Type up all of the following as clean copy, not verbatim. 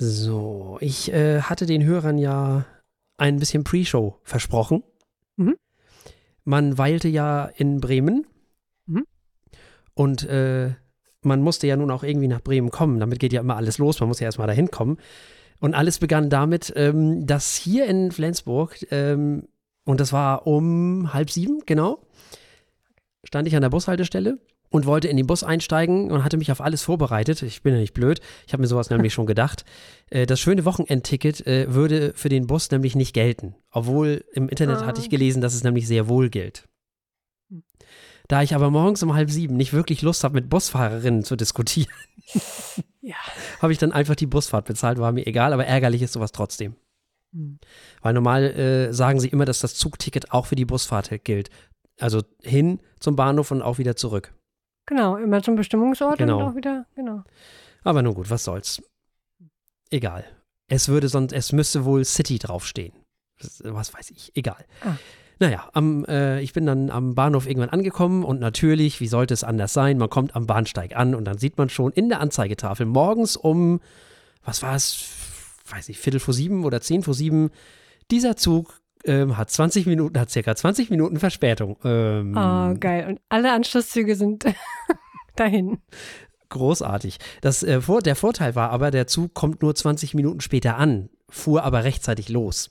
So, ich hatte den Hörern ja ein bisschen Pre-Show versprochen. Mhm. Man weilte ja in Bremen und man musste ja nun auch irgendwie nach Bremen kommen. Damit geht ja immer alles los. Man muss ja erstmal dahin kommen. Und alles begann damit, dass hier in Flensburg, und das war um 6:30, genau, stand ich an der Bushaltestelle und wollte in den Bus einsteigen und hatte mich auf alles vorbereitet. Ich bin ja nicht blöd, ich habe mir sowas nämlich schon gedacht. Das schöne Wochenendticket würde für den Bus nämlich nicht gelten. Obwohl im Internet hatte ich gelesen, dass es nämlich sehr wohl gilt. Da ich aber morgens um 6:30 nicht wirklich Lust habe, mit Busfahrerinnen zu diskutieren, Ja. habe ich dann einfach die Busfahrt bezahlt, war mir egal, aber ärgerlich ist sowas trotzdem. Weil normal sagen sie immer, dass das Zugticket auch für die Busfahrt gilt. Also hin zum Bahnhof und auch wieder zurück. Genau, immer zum Bestimmungsort Genau. und auch wieder, genau. Aber nun gut, was soll's. Egal. Es müsste wohl City draufstehen. Was weiß ich, egal. Naja, ich bin dann am Bahnhof irgendwann angekommen und natürlich, wie sollte es anders sein, man kommt am Bahnsteig an und dann sieht man schon in der Anzeigetafel morgens um, was war es, weiß ich, 6:45 oder 6:10, dieser Zug hat circa 20 Minuten Verspätung. Geil. Und alle Anschlusszüge sind dahin. Großartig. Der Vorteil war aber, der Zug kommt nur 20 Minuten später an, fuhr aber rechtzeitig los.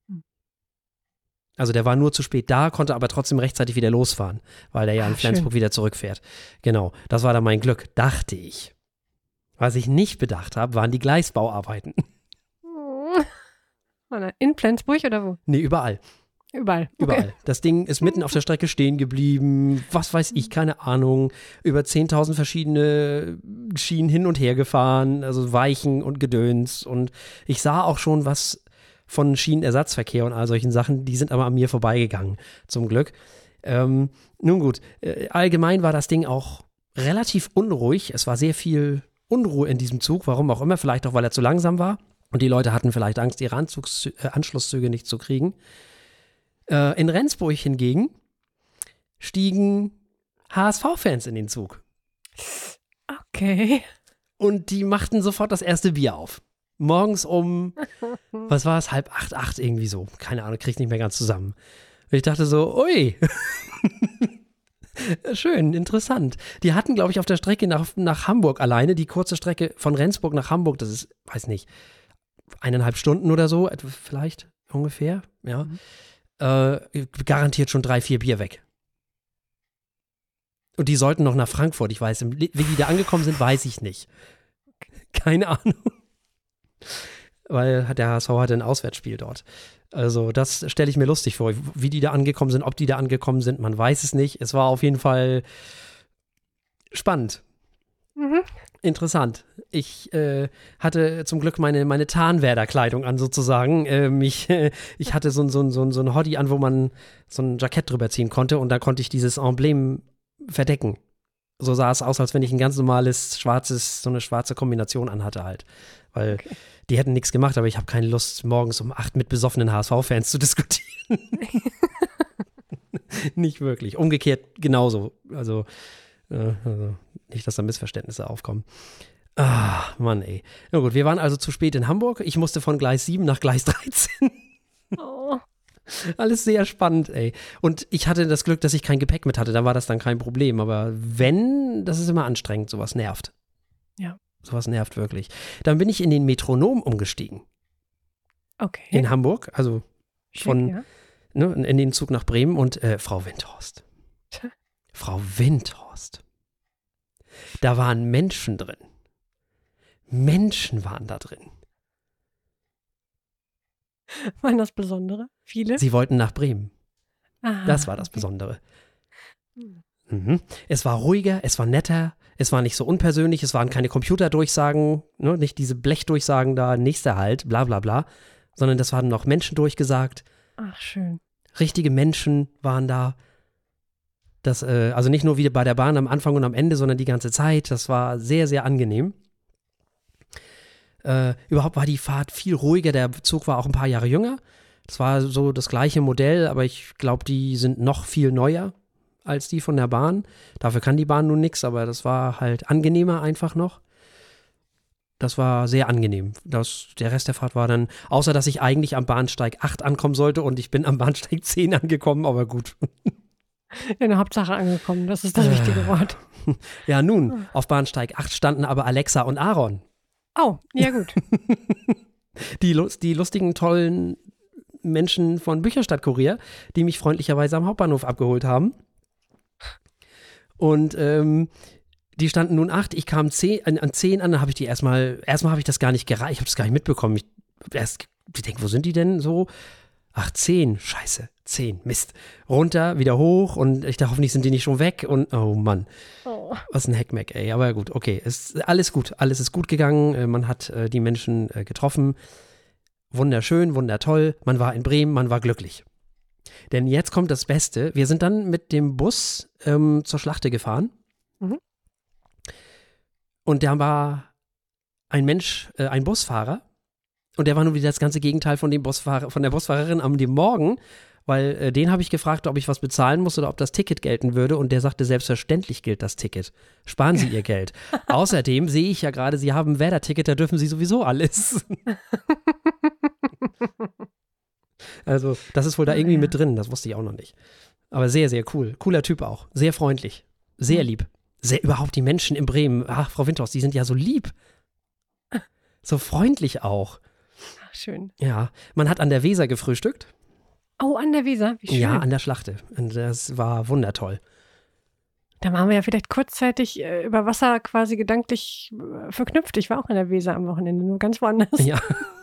Also der war nur zu spät da, konnte aber trotzdem rechtzeitig wieder losfahren, weil der ja in Flensburg wieder zurückfährt. Genau, das war dann mein Glück, dachte ich. Was ich nicht bedacht habe, waren die Gleisbauarbeiten. In Flensburg oder wo? Nee, überall. Überall. Okay. Überall. Das Ding ist mitten auf der Strecke stehen geblieben, was weiß ich, keine Ahnung, über 10.000 verschiedene Schienen hin und her gefahren, also Weichen und Gedöns und ich sah auch schon was von Schienenersatzverkehr und all solchen Sachen, die sind aber an mir vorbeigegangen, zum Glück. Nun gut, allgemein war das Ding auch relativ unruhig, es war sehr viel Unruhe in diesem Zug, warum auch immer, vielleicht auch, weil er zu langsam war und die Leute hatten vielleicht Angst, ihre Anschlusszüge nicht zu kriegen. In Rendsburg hingegen stiegen HSV-Fans in den Zug. Okay. Und die machten sofort das erste Bier auf. Morgens um, was war es, 7:30, 8 irgendwie so. Keine Ahnung, krieg's nicht mehr ganz zusammen. Und ich dachte so, ui. Schön, interessant. Die hatten, glaube ich, auf der Strecke nach Hamburg alleine, die kurze Strecke von Rendsburg nach Hamburg, das ist, weiß nicht, 1,5 Stunden oder so, vielleicht ungefähr, ja. Garantiert schon 3, 4 Bier weg. Und die sollten noch nach Frankfurt, ich weiß, wie die da angekommen sind, weiß ich nicht. Keine Ahnung. Weil der HSV hatte ein Auswärtsspiel dort. Also das stelle ich mir lustig vor, wie die da angekommen sind, ob die da angekommen sind, man weiß es nicht. Es war auf jeden Fall spannend. Interessant. Ich hatte zum Glück meine Tarnwerder-Kleidung an sozusagen. Ich hatte so ein Hoodie an, wo man so ein Jackett drüber ziehen konnte und da konnte ich dieses Emblem verdecken. So sah es aus, als wenn ich ein ganz normales so eine schwarze Kombination anhatte halt. Weil die hätten nichts gemacht, aber ich habe keine Lust, morgens um 8 mit besoffenen HSV-Fans zu diskutieren. Nicht wirklich. Umgekehrt genauso. Also nicht, dass da Missverständnisse aufkommen. Mann, ey. Na gut, wir waren also zu spät in Hamburg. Ich musste von Gleis 7 nach Gleis 13. Oh. Alles sehr spannend, ey. Und ich hatte das Glück, dass ich kein Gepäck mit hatte. Da war das dann kein Problem. Aber das ist immer anstrengend. Sowas nervt. Ja. Sowas nervt wirklich. Dann bin ich in den Metronom umgestiegen. Okay. In Hamburg. Also Schick, in den Zug nach Bremen. Und Frau Windhorst. Frau Windhorst. Da waren Menschen drin. Menschen waren da drin. Waren das Besondere? Viele? Sie wollten nach Bremen. Aha, Das war das Besondere. Mhm. Es war ruhiger, es war netter, es war nicht so unpersönlich, es waren keine Computerdurchsagen, ne, nicht diese Blechdurchsagen da, nächster Halt, bla bla bla, sondern das waren noch Menschen durchgesagt. Ach, schön. Richtige Menschen waren da. Das, also nicht nur wie bei der Bahn am Anfang und am Ende, sondern die ganze Zeit. Das war sehr, sehr angenehm. Überhaupt war die Fahrt viel ruhiger. Der Zug war auch ein paar Jahre jünger. Das war so das gleiche Modell, aber ich glaube, die sind noch viel neuer als die von der Bahn. Dafür kann die Bahn nun nichts, aber das war halt angenehmer einfach noch. Das war sehr angenehm. Der Rest der Fahrt war dann, außer dass ich eigentlich am Bahnsteig 8 ankommen sollte und ich bin am Bahnsteig 10 angekommen, aber gut. In der Hauptsache angekommen, das ist das wichtige Wort. Ja, nun, auf Bahnsteig 8 standen aber Alexa und Aaron. Oh, ja gut. Die lustigen, tollen Menschen von Bücherstadt-Kurier, die mich freundlicherweise am Hauptbahnhof abgeholt haben. Und die standen nun 8, ich kam an 10 an, dann habe ich die erstmal habe ich das gar nicht gereicht, ich habe das gar nicht mitbekommen. Ich denke, wo sind die denn so? Ach, 10, scheiße, 10, Mist. Runter, wieder hoch und ich dachte, hoffentlich sind die nicht schon weg und oh Mann, was ein Heckmeck, ey. Aber gut, okay, alles gut, alles ist gut gegangen, man hat die Menschen getroffen, wunderschön, wundertoll, man war in Bremen, man war glücklich. Denn jetzt kommt das Beste, wir sind dann mit dem Bus zur Schlachte gefahren. Und da war ein Mensch, ein Busfahrer, und der war nun wieder das ganze Gegenteil von der Busfahrerin am dem Morgen, weil den habe ich gefragt, ob ich was bezahlen muss oder ob das Ticket gelten würde, und der sagte, selbstverständlich gilt das Ticket. Sparen Sie Ihr Geld. Außerdem sehe ich ja gerade, Sie haben ein Werder-Ticket, da dürfen Sie sowieso alles. Also, das ist wohl da irgendwie mit drin, das wusste ich auch noch nicht. Aber sehr, sehr cool. Cooler Typ auch. Sehr freundlich. Sehr lieb. Überhaupt die Menschen in Bremen, ach, Frau Windhorst, die sind ja so lieb. So freundlich auch. Ach, schön. Ja, man hat an der Weser gefrühstückt. Oh, an der Weser, wie schön. Ja, an der Schlachte. Und das war wundertoll. Da waren wir ja vielleicht kurzzeitig über Wasser quasi gedanklich verknüpft. Ich war auch an der Weser am Wochenende, nur ganz woanders. Ja.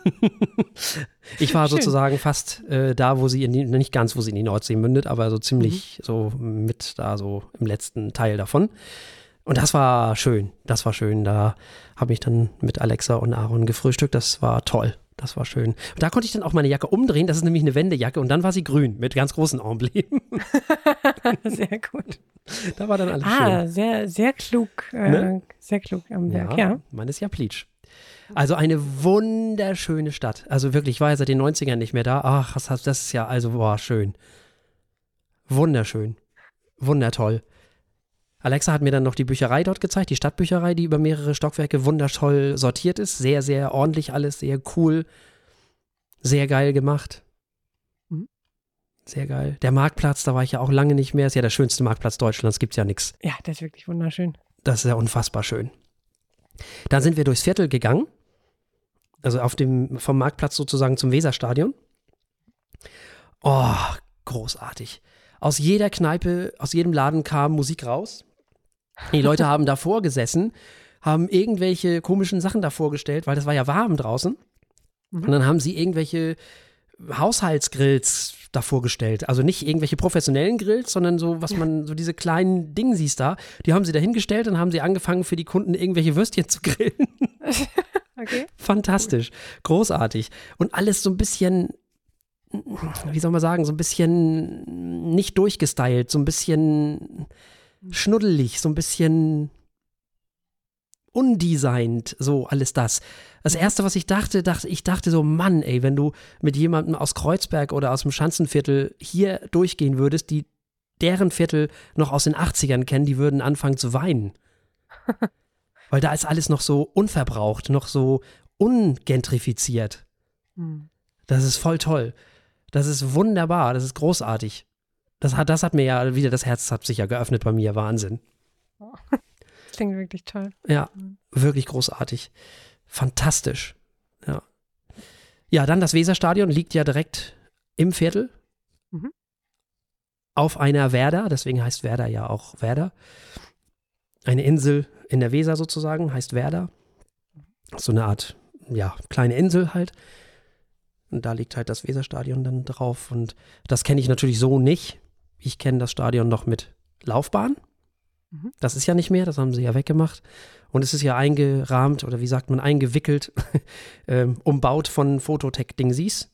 Ich war Schön. sozusagen fast da, wo sie nicht ganz, wo sie in die Nordsee mündet, aber so ziemlich so mit da so im letzten Teil davon. Und das war schön. Das war schön. Da habe ich dann mit Alexa und Aaron gefrühstückt. Das war toll. Das war schön. Und da konnte ich dann auch meine Jacke umdrehen. Das ist nämlich eine Wendejacke. Und dann war sie grün mit ganz großen Emblemen. Sehr gut. Da war dann alles schön. Sehr, sehr klug. Ne? Sehr klug am Werk, ja. Meine ist ja Pleatsch. Also eine wunderschöne Stadt. Also wirklich, ich war ja seit den 90ern nicht mehr da. Ach, das ist ja, also, boah, schön. Wunderschön. Wundertoll. Alexa hat mir dann noch die Bücherei dort gezeigt, die Stadtbücherei, die über mehrere Stockwerke wundertoll sortiert ist. Sehr, sehr ordentlich alles, sehr cool. Sehr geil gemacht. Sehr geil. Der Marktplatz, da war ich ja auch lange nicht mehr. Ist ja der schönste Marktplatz Deutschlands, gibt's ja nichts. Ja, der ist wirklich wunderschön. Das ist ja unfassbar schön. Dann sind wir durchs Viertel gegangen. Also vom Marktplatz sozusagen zum Weserstadion. Oh, großartig. Aus jeder Kneipe, aus jedem Laden kam Musik raus. Die Leute haben davor gesessen, haben irgendwelche komischen Sachen davor gestellt, weil das war ja warm draußen. Und dann haben sie irgendwelche Haushaltsgrills davor gestellt. Also nicht irgendwelche professionellen Grills, sondern so, was man, so diese kleinen Dingsies da, die haben sie da hingestellt und haben sie angefangen, für die Kunden irgendwelche Würstchen zu grillen. Okay. Fantastisch, großartig. Und alles so ein bisschen, wie soll man sagen, so ein bisschen nicht durchgestylt, so ein bisschen schnuddelig, so ein bisschen undesignt, so alles das. Das Erste, was ich dachte so, Mann, ey, wenn du mit jemandem aus Kreuzberg oder aus dem Schanzenviertel hier durchgehen würdest, die deren Viertel noch aus den 80ern kennen, die würden anfangen zu weinen. Weil da ist alles noch so unverbraucht, noch so ungentrifiziert. Das ist voll toll. Das ist wunderbar, das ist großartig. Das hat mir ja wieder, das Herz hat sich ja geöffnet bei mir, Wahnsinn. Das klingt wirklich toll. Ja, wirklich großartig. Fantastisch. Ja. Ja, dann das Weserstadion liegt ja direkt im Viertel. Auf einer Werder, deswegen heißt Werder ja auch Werder. Eine Insel in der Weser sozusagen, heißt Werder. So eine Art, ja, kleine Insel halt. Und da liegt halt das Weserstadion dann drauf. Und das kenne ich natürlich so nicht. Ich kenne das Stadion noch mit Laufbahn. Das ist ja nicht mehr, das haben sie ja weggemacht. Und es ist ja eingerahmt, oder wie sagt man, eingewickelt, umbaut von Fototech-Dingsies.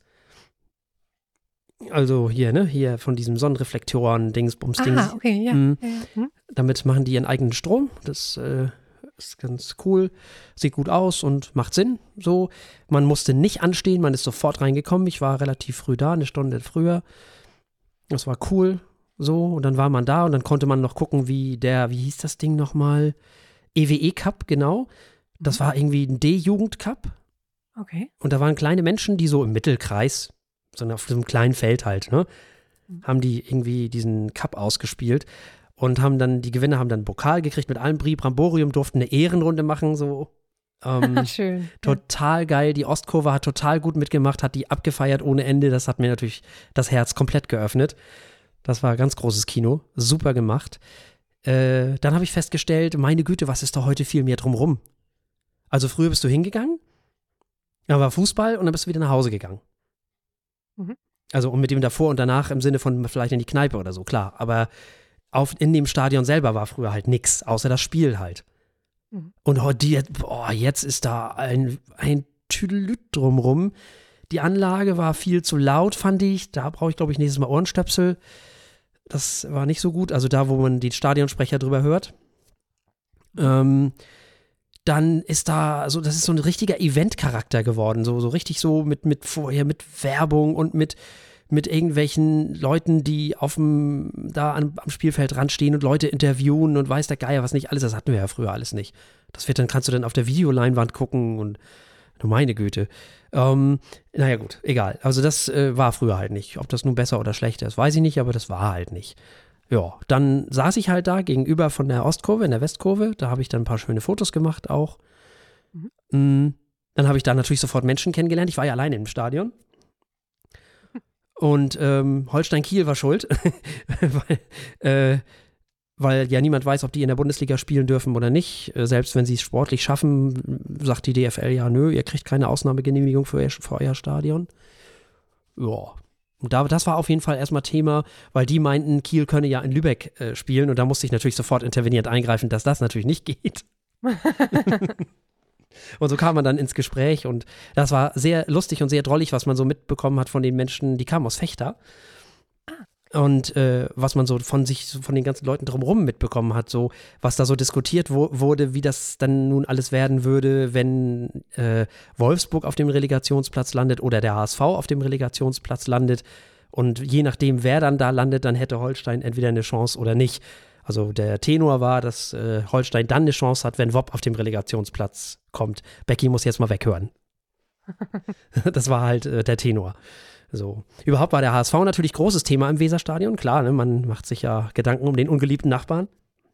Also hier, ne, hier von diesem Sonnenreflektoren, Dingsbums, Dings. Okay, ja. Damit machen die ihren eigenen Strom. Das ist ganz cool, sieht gut aus und macht Sinn. So, man musste nicht anstehen, man ist sofort reingekommen. Ich war relativ früh da, eine Stunde früher. Das war cool. So, und dann war man da und dann konnte man noch gucken, wie hieß das Ding nochmal? EWE Cup, genau. Das war irgendwie ein D-Jugend-Cup. Okay. Und da waren kleine Menschen, die so im Mittelkreis, so auf diesem kleinen Feld halt, ne, haben die irgendwie diesen Cup ausgespielt und haben dann, die Gewinner haben dann einen Pokal gekriegt mit allem Brimborium, durften eine Ehrenrunde machen, so. Schön. Total geil. Die Ostkurve hat total gut mitgemacht, hat die abgefeiert ohne Ende. Das hat mir natürlich das Herz komplett geöffnet. Das war ganz großes Kino. Super gemacht. Dann habe ich festgestellt, meine Güte, was ist da heute viel mehr drumrum? Also früher bist du hingegangen, dann war Fußball und dann bist du wieder nach Hause gegangen. Mhm. Also und mit dem davor und danach im Sinne von vielleicht in die Kneipe oder so, klar. Aber in dem Stadion selber war früher halt nix, außer das Spiel halt. Mhm. Und jetzt ist da ein Tüdelüt drumrum. Die Anlage war viel zu laut, fand ich. Da brauche ich, glaube ich, nächstes Mal Ohrenstöpsel. Das war nicht so gut. Also da, wo man die Stadionsprecher drüber hört. Dann ist da, das ist so ein richtiger Event-Charakter geworden. So richtig so mit Werbung und mit irgendwelchen Leuten, die am Spielfeldrand stehen und Leute interviewen und weiß der Geier was nicht alles. Das hatten wir ja früher alles nicht. Kannst du dann auf der Videoleinwand gucken und meine Güte. Naja gut, egal. Also das war früher halt nicht. Ob das nun besser oder schlechter ist, weiß ich nicht, aber das war halt nicht. Ja, dann saß ich halt da gegenüber von der Ostkurve, in der Westkurve. Da habe ich dann ein paar schöne Fotos gemacht auch. Mhm. Dann habe ich da natürlich sofort Menschen kennengelernt. Ich war ja alleine im Stadion. Und Holstein Kiel war schuld, weil ja niemand weiß, ob die in der Bundesliga spielen dürfen oder nicht. Selbst wenn sie es sportlich schaffen, sagt die DFL ja, nö, ihr kriegt keine Ausnahmegenehmigung für euer Stadion. Ja. Und das war auf jeden Fall erstmal Thema, weil die meinten, Kiel könne ja in Lübeck spielen und da musste ich natürlich sofort intervenierend eingreifen, dass das natürlich nicht geht. Und so kam man dann ins Gespräch und das war sehr lustig und sehr drollig, was man so mitbekommen hat von den Menschen, die kamen aus Vechta. Und was man so von den ganzen Leuten drumherum mitbekommen hat, so was da so diskutiert wurde, wie das dann nun alles werden würde, wenn Wolfsburg auf dem Relegationsplatz landet oder der HSV auf dem Relegationsplatz landet. Und je nachdem, wer dann da landet, dann hätte Holstein entweder eine Chance oder nicht. Also der Tenor war, dass Holstein dann eine Chance hat, wenn Wopp auf dem Relegationsplatz kommt. Becky muss jetzt mal weghören. Das war halt der Tenor. So. Überhaupt war der HSV natürlich großes Thema im Weserstadion. Klar, ne, man macht sich ja Gedanken um den ungeliebten Nachbarn.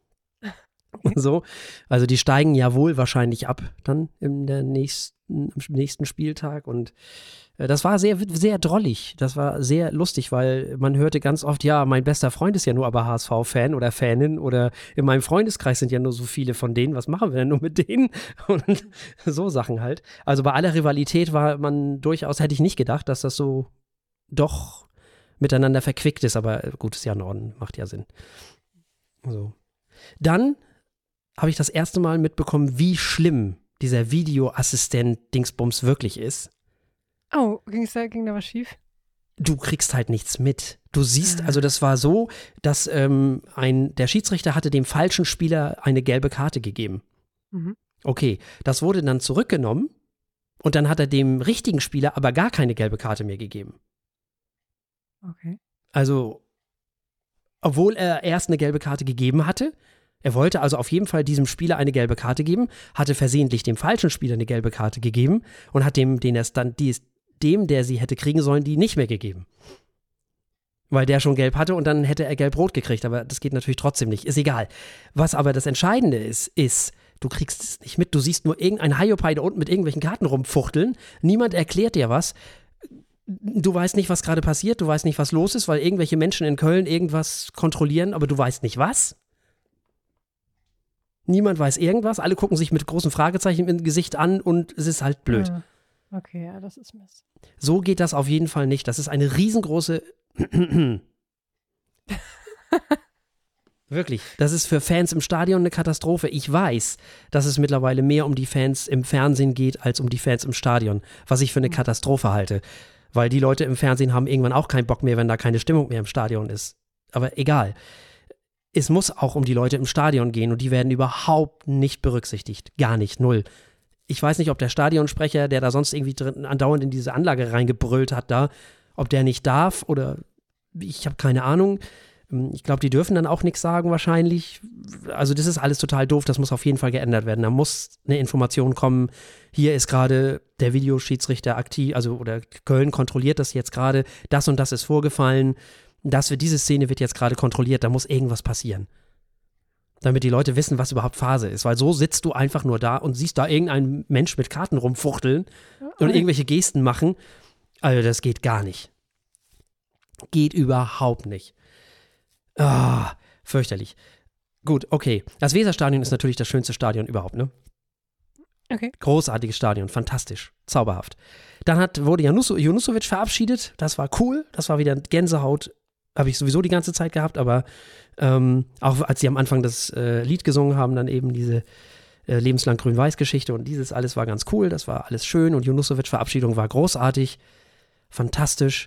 So. Also die steigen ja wohl wahrscheinlich ab dann im nächsten Spieltag und das war sehr, sehr drollig. Das war sehr lustig, weil man hörte ganz oft, ja, mein bester Freund ist ja nur aber HSV-Fan oder Fanin oder in meinem Freundeskreis sind ja nur so viele von denen. Was machen wir denn nur mit denen? Und so Sachen halt. Also bei aller Rivalität war man durchaus, hätte ich nicht gedacht, dass das so doch miteinander verquickt ist. Aber gut, ist ja Norden, macht ja Sinn. So. Dann habe ich das erste Mal mitbekommen, wie schlimm dieser Videoassistent-Dingsbums wirklich ist. Oh, ging da was schief? Du kriegst halt nichts mit. Du siehst, also das war so, dass der Schiedsrichter hatte dem falschen Spieler eine gelbe Karte gegeben. Mhm. Okay, das wurde dann zurückgenommen und dann hat er dem richtigen Spieler aber gar keine gelbe Karte mehr gegeben. Okay. Also, obwohl er erst eine gelbe Karte gegeben hatte, er wollte also auf jeden Fall diesem Spieler eine gelbe Karte geben, hatte versehentlich dem falschen Spieler eine gelbe Karte gegeben und hat dem der sie hätte kriegen sollen, die nicht mehr gegeben. Weil der schon gelb hatte und dann hätte er gelb-rot gekriegt, aber das geht natürlich trotzdem nicht, ist egal. Was aber das Entscheidende ist, du kriegst es nicht mit, du siehst nur irgendein Hiopai da unten mit irgendwelchen Karten rumfuchteln, niemand erklärt dir was, du weißt nicht, was gerade passiert, du weißt nicht, was los ist, weil irgendwelche Menschen in Köln irgendwas kontrollieren, aber du weißt nicht was. Niemand weiß irgendwas, alle gucken sich mit großen Fragezeichen im Gesicht an und es ist halt blöd. Ja. Okay, ja, das ist Mist. So geht das auf jeden Fall nicht. Das ist eine riesengroße Wirklich, das ist für Fans im Stadion eine Katastrophe. Ich weiß, dass es mittlerweile mehr um die Fans im Fernsehen geht, als um die Fans im Stadion, was ich für eine Katastrophe halte. Weil die Leute im Fernsehen haben irgendwann auch keinen Bock mehr, wenn da keine Stimmung mehr im Stadion ist. Aber egal. Es muss auch um die Leute im Stadion gehen und die werden überhaupt nicht berücksichtigt. Gar nicht, null. Ich weiß nicht, ob der Stadionsprecher, der da sonst irgendwie andauernd in diese Anlage reingebrüllt hat, ob der nicht darf oder ich habe keine Ahnung. Ich glaube, die dürfen dann auch nichts sagen wahrscheinlich. Also das ist alles total doof, das muss auf jeden Fall geändert werden. Da muss eine Information kommen, hier ist gerade der Videoschiedsrichter aktiv, also oder Köln kontrolliert das jetzt gerade, das und das ist vorgefallen, diese Szene wird jetzt gerade kontrolliert, da muss irgendwas passieren. Damit die Leute wissen, was überhaupt Phase ist. Weil so sitzt du einfach nur da und siehst da irgendeinen Mensch mit Karten rumfuchteln und irgendwelche Gesten machen. Also das geht gar nicht. Geht überhaupt nicht. Ah, fürchterlich. Gut, okay. Das Weserstadion ist natürlich das schönste Stadion überhaupt, ne? Okay. Großartiges Stadion, fantastisch, zauberhaft. Dann wurde Junusovic verabschiedet, das war cool, das war wieder Gänsehaut, habe ich sowieso die ganze Zeit gehabt, aber auch als sie am Anfang das Lied gesungen haben, dann eben diese lebenslang Grün-Weiß-Geschichte und dieses alles war ganz cool, das war alles schön und Junusovic-Verabschiedung war großartig, fantastisch.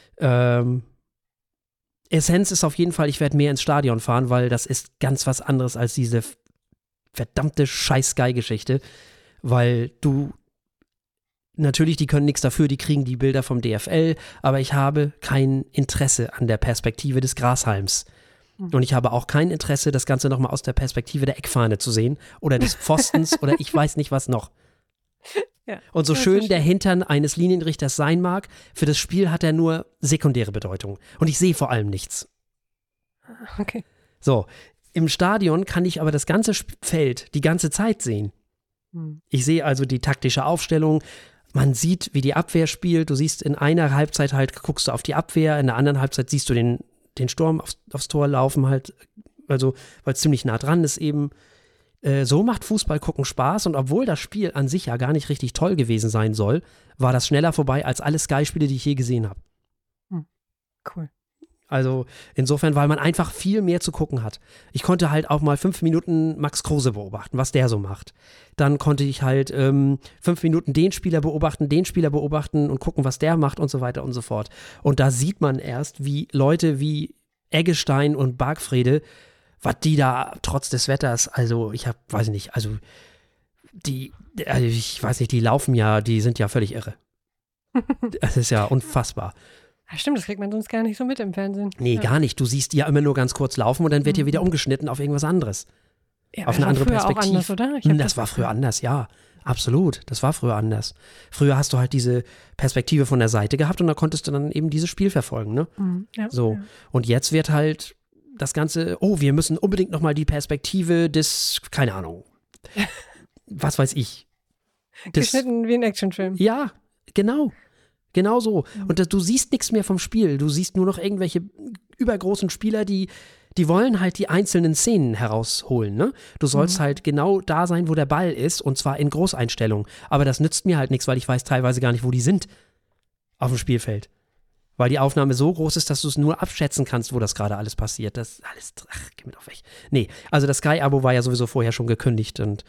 Essenz ist auf jeden Fall, ich werde mehr ins Stadion fahren, weil das ist ganz was anderes als diese verdammte Scheiß-Sky-Geschichte, weil natürlich, die können nichts dafür, die kriegen die Bilder vom DFL, aber ich habe kein Interesse an der Perspektive des Grashalms. Und ich habe auch kein Interesse, das Ganze nochmal aus der Perspektive der Eckfahne zu sehen oder des Pfostens oder ich weiß nicht was noch. Ja, und so schön der Hintern eines Linienrichters sein mag, für das Spiel hat er nur sekundäre Bedeutung. Und ich sehe vor allem nichts. Okay. So, im Stadion kann ich aber das ganze Feld die ganze Zeit sehen. Ich sehe also die taktische Aufstellung. Man sieht, wie die Abwehr spielt. Du siehst in einer Halbzeit halt, guckst du auf die Abwehr, in der anderen Halbzeit siehst du den Sturm aufs Tor laufen halt, also weil es ziemlich nah dran ist eben. So macht Fußball gucken Spaß und obwohl das Spiel an sich ja gar nicht richtig toll gewesen sein soll, war das schneller vorbei als alle Sky-Spiele, die ich je gesehen habe. Cool. Also insofern, weil man einfach viel mehr zu gucken hat. Ich konnte halt auch mal 5 Minuten Max Kruse beobachten, was der so macht. Dann konnte ich halt 5 Minuten den Spieler beobachten und gucken, was der macht und so weiter und so fort. Und da sieht man erst, wie Leute wie Eggestein und Bargfrede, was die da trotz des Wetters, also die laufen ja, die sind ja völlig irre. Das ist ja unfassbar. Ja, stimmt, das kriegt man sonst gar nicht so mit im Fernsehen. Nee, gar nicht. Du siehst die ja immer nur ganz kurz laufen und dann wird hier wieder umgeschnitten auf irgendwas anderes. Ja, auf eine andere Perspektive. Auch anders, oder? Das war früher anders, ja. Absolut. Das war früher anders. Früher hast du halt diese Perspektive von der Seite gehabt und da konntest du dann eben dieses Spiel verfolgen, ne? Ja, so. Ja. Und jetzt wird halt das Ganze, wir müssen unbedingt nochmal die Perspektive des, keine Ahnung, was weiß ich. Geschnitten wie ein Actionfilm. Ja, genau. Genau so. Und du siehst nichts mehr vom Spiel. Du siehst nur noch irgendwelche übergroßen Spieler, die wollen halt die einzelnen Szenen herausholen. Ne? Du sollst halt genau da sein, wo der Ball ist, und zwar in Großeinstellung. Aber das nützt mir halt nichts, weil ich weiß teilweise gar nicht, wo die sind auf dem Spielfeld. Weil die Aufnahme so groß ist, dass du es nur abschätzen kannst, wo das gerade alles passiert. Das alles, geh mir doch weg. Nee, also das Sky-Abo war ja sowieso vorher schon gekündigt und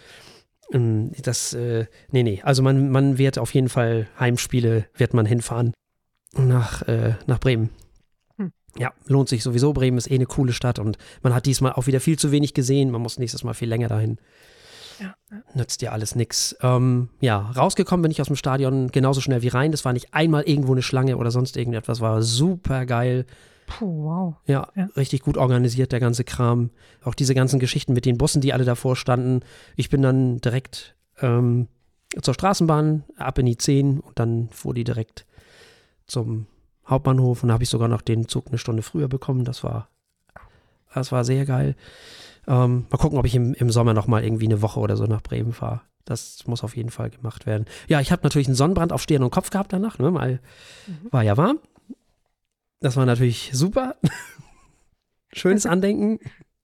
also man wird auf jeden Fall Heimspiele, wird man hinfahren nach Bremen. Ja, lohnt sich sowieso. Bremen ist eine coole Stadt und man hat diesmal auch wieder viel zu wenig gesehen. Man muss nächstes Mal viel länger dahin. Ja. Nützt ja alles nix. Rausgekommen bin ich aus dem Stadion genauso schnell wie rein. Das war nicht einmal irgendwo eine Schlange oder sonst irgendetwas. War super geil. Puh, wow. Ja, richtig gut organisiert, der ganze Kram. Auch diese ganzen Geschichten mit den Bussen, die alle davor standen. Ich bin dann direkt zur Straßenbahn, ab in die 10 und dann fuhr die direkt zum Hauptbahnhof und da habe ich sogar noch den Zug eine Stunde früher bekommen. Das war sehr geil. Mal gucken, ob ich im Sommer noch mal irgendwie eine Woche oder so nach Bremen fahre. Das muss auf jeden Fall gemacht werden. Ja, ich habe natürlich einen Sonnenbrand auf Stirn und Kopf gehabt danach, ne, weil war ja warm. Das war natürlich super. Schönes Andenken.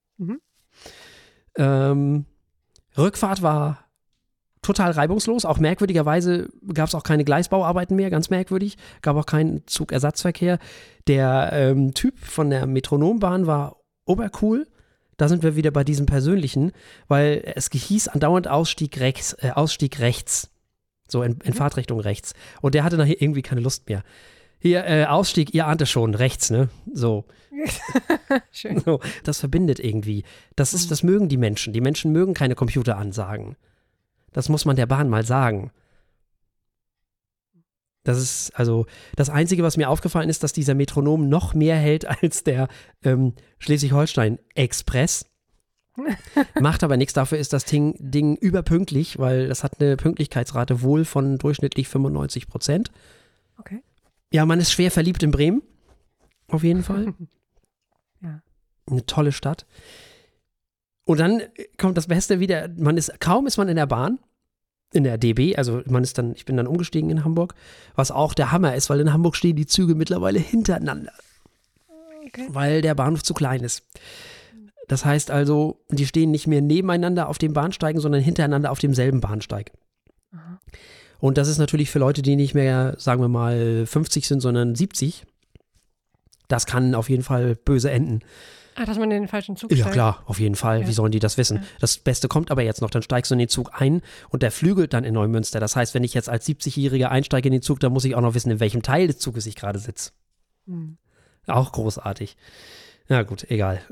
Rückfahrt war total reibungslos. Auch merkwürdigerweise gab es auch keine Gleisbauarbeiten mehr, ganz merkwürdig. Gab auch keinen Zugersatzverkehr. Der Typ von der Metronombahn war obercool. Da sind wir wieder bei diesem Persönlichen, weil es hieß andauernd Ausstieg rechts. So in Fahrtrichtung rechts. Und der hatte nachher irgendwie keine Lust mehr. Hier, Ausstieg, ihr ahnt es schon, rechts, ne? So. Schön. So, das verbindet irgendwie. Das mögen die Menschen. Die Menschen mögen keine Computeransagen. Das muss man der Bahn mal sagen. Das ist also das Einzige, was mir aufgefallen ist, dass dieser Metronom noch mehr hält als der Schleswig-Holstein Express. Macht aber nichts, dafür ist das Ding überpünktlich, weil das hat eine Pünktlichkeitsrate wohl von durchschnittlich 95%. Okay. Ja, man ist schwer verliebt in Bremen. Auf jeden Fall. Ja. Eine tolle Stadt. Und dann kommt das Beste wieder, kaum ist man in der Bahn, in der DB, also ich bin dann umgestiegen in Hamburg, was auch der Hammer ist, weil in Hamburg stehen die Züge mittlerweile hintereinander. Okay. Weil der Bahnhof zu klein ist. Das heißt also, die stehen nicht mehr nebeneinander auf den Bahnsteigen, sondern hintereinander auf demselben Bahnsteig. Aha. Und das ist natürlich für Leute, die nicht mehr, sagen wir mal, 50 sind, sondern 70. Das kann auf jeden Fall böse enden. Dass man in den falschen Zug steigt? Ja, klar, auf jeden Fall. Ja. Wie sollen die das wissen? Ja. Das Beste kommt aber jetzt noch, dann steigst du in den Zug ein und der flügelt dann in Neumünster. Das heißt, wenn ich jetzt als 70-Jähriger einsteige in den Zug, dann muss ich auch noch wissen, in welchem Teil des Zuges ich gerade sitze. Auch großartig. Na gut, egal.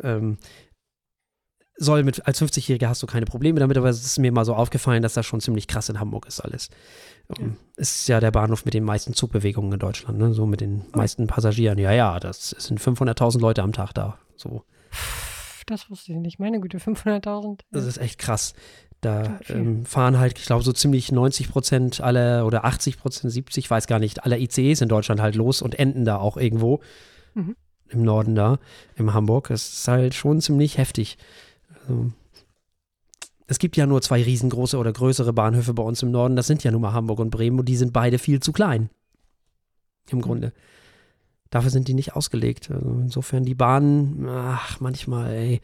Als 50-Jähriger hast du keine Probleme damit, aber es ist mir mal so aufgefallen, dass das schon ziemlich krass in Hamburg ist alles. Ist ja der Bahnhof mit den meisten Zugbewegungen in Deutschland, ne? So mit den meisten Passagieren. Ja, das sind 500.000 Leute am Tag da. So. Das wusste ich nicht. Meine Güte, 500.000. Das ist echt krass. Da fahren halt, ich glaube, so ziemlich 90% aller oder 80%, 70%, weiß gar nicht, aller ICEs in Deutschland halt los und enden da auch irgendwo im Norden da, in Hamburg. Das ist halt schon ziemlich heftig. Also, es gibt ja nur 2 riesengroße oder größere Bahnhöfe bei uns im Norden. Das sind ja nun mal Hamburg und Bremen und die sind beide viel zu klein. Im Grunde. Dafür sind die nicht ausgelegt. Also insofern die Bahnen, manchmal,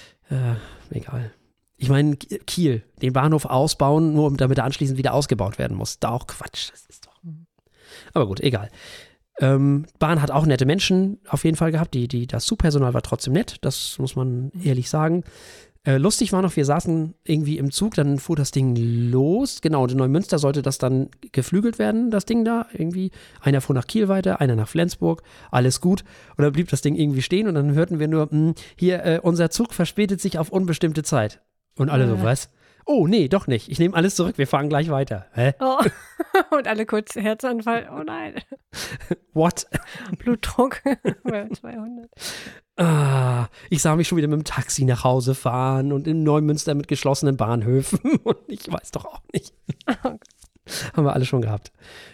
egal. Ich meine, Kiel, den Bahnhof ausbauen, nur damit er anschließend wieder ausgebaut werden muss. Da auch Quatsch, das ist doch. Aber gut, egal. Bahn hat auch nette Menschen auf jeden Fall gehabt. Das Zugpersonal war trotzdem nett, das muss man ehrlich sagen. Lustig war noch, wir saßen irgendwie im Zug, dann fuhr das Ding los. Genau, und in Neumünster sollte das dann geflügelt werden, das Ding da. Irgendwie, einer fuhr nach Kiel weiter, einer nach Flensburg, alles gut. Und dann blieb das Ding irgendwie stehen und dann hörten wir nur, unser Zug verspätet sich auf unbestimmte Zeit. Und alle so, was? Oh, nee, doch nicht. Ich nehme alles zurück, wir fahren gleich weiter. Hä? Oh. Und alle kurz Herzanfall. Oh nein. What? Blutdruck bei 200. Ich sah mich schon wieder mit dem Taxi nach Hause fahren und in Neumünster mit geschlossenen Bahnhöfen und ich weiß doch auch nicht. Haben wir alle schon gehabt.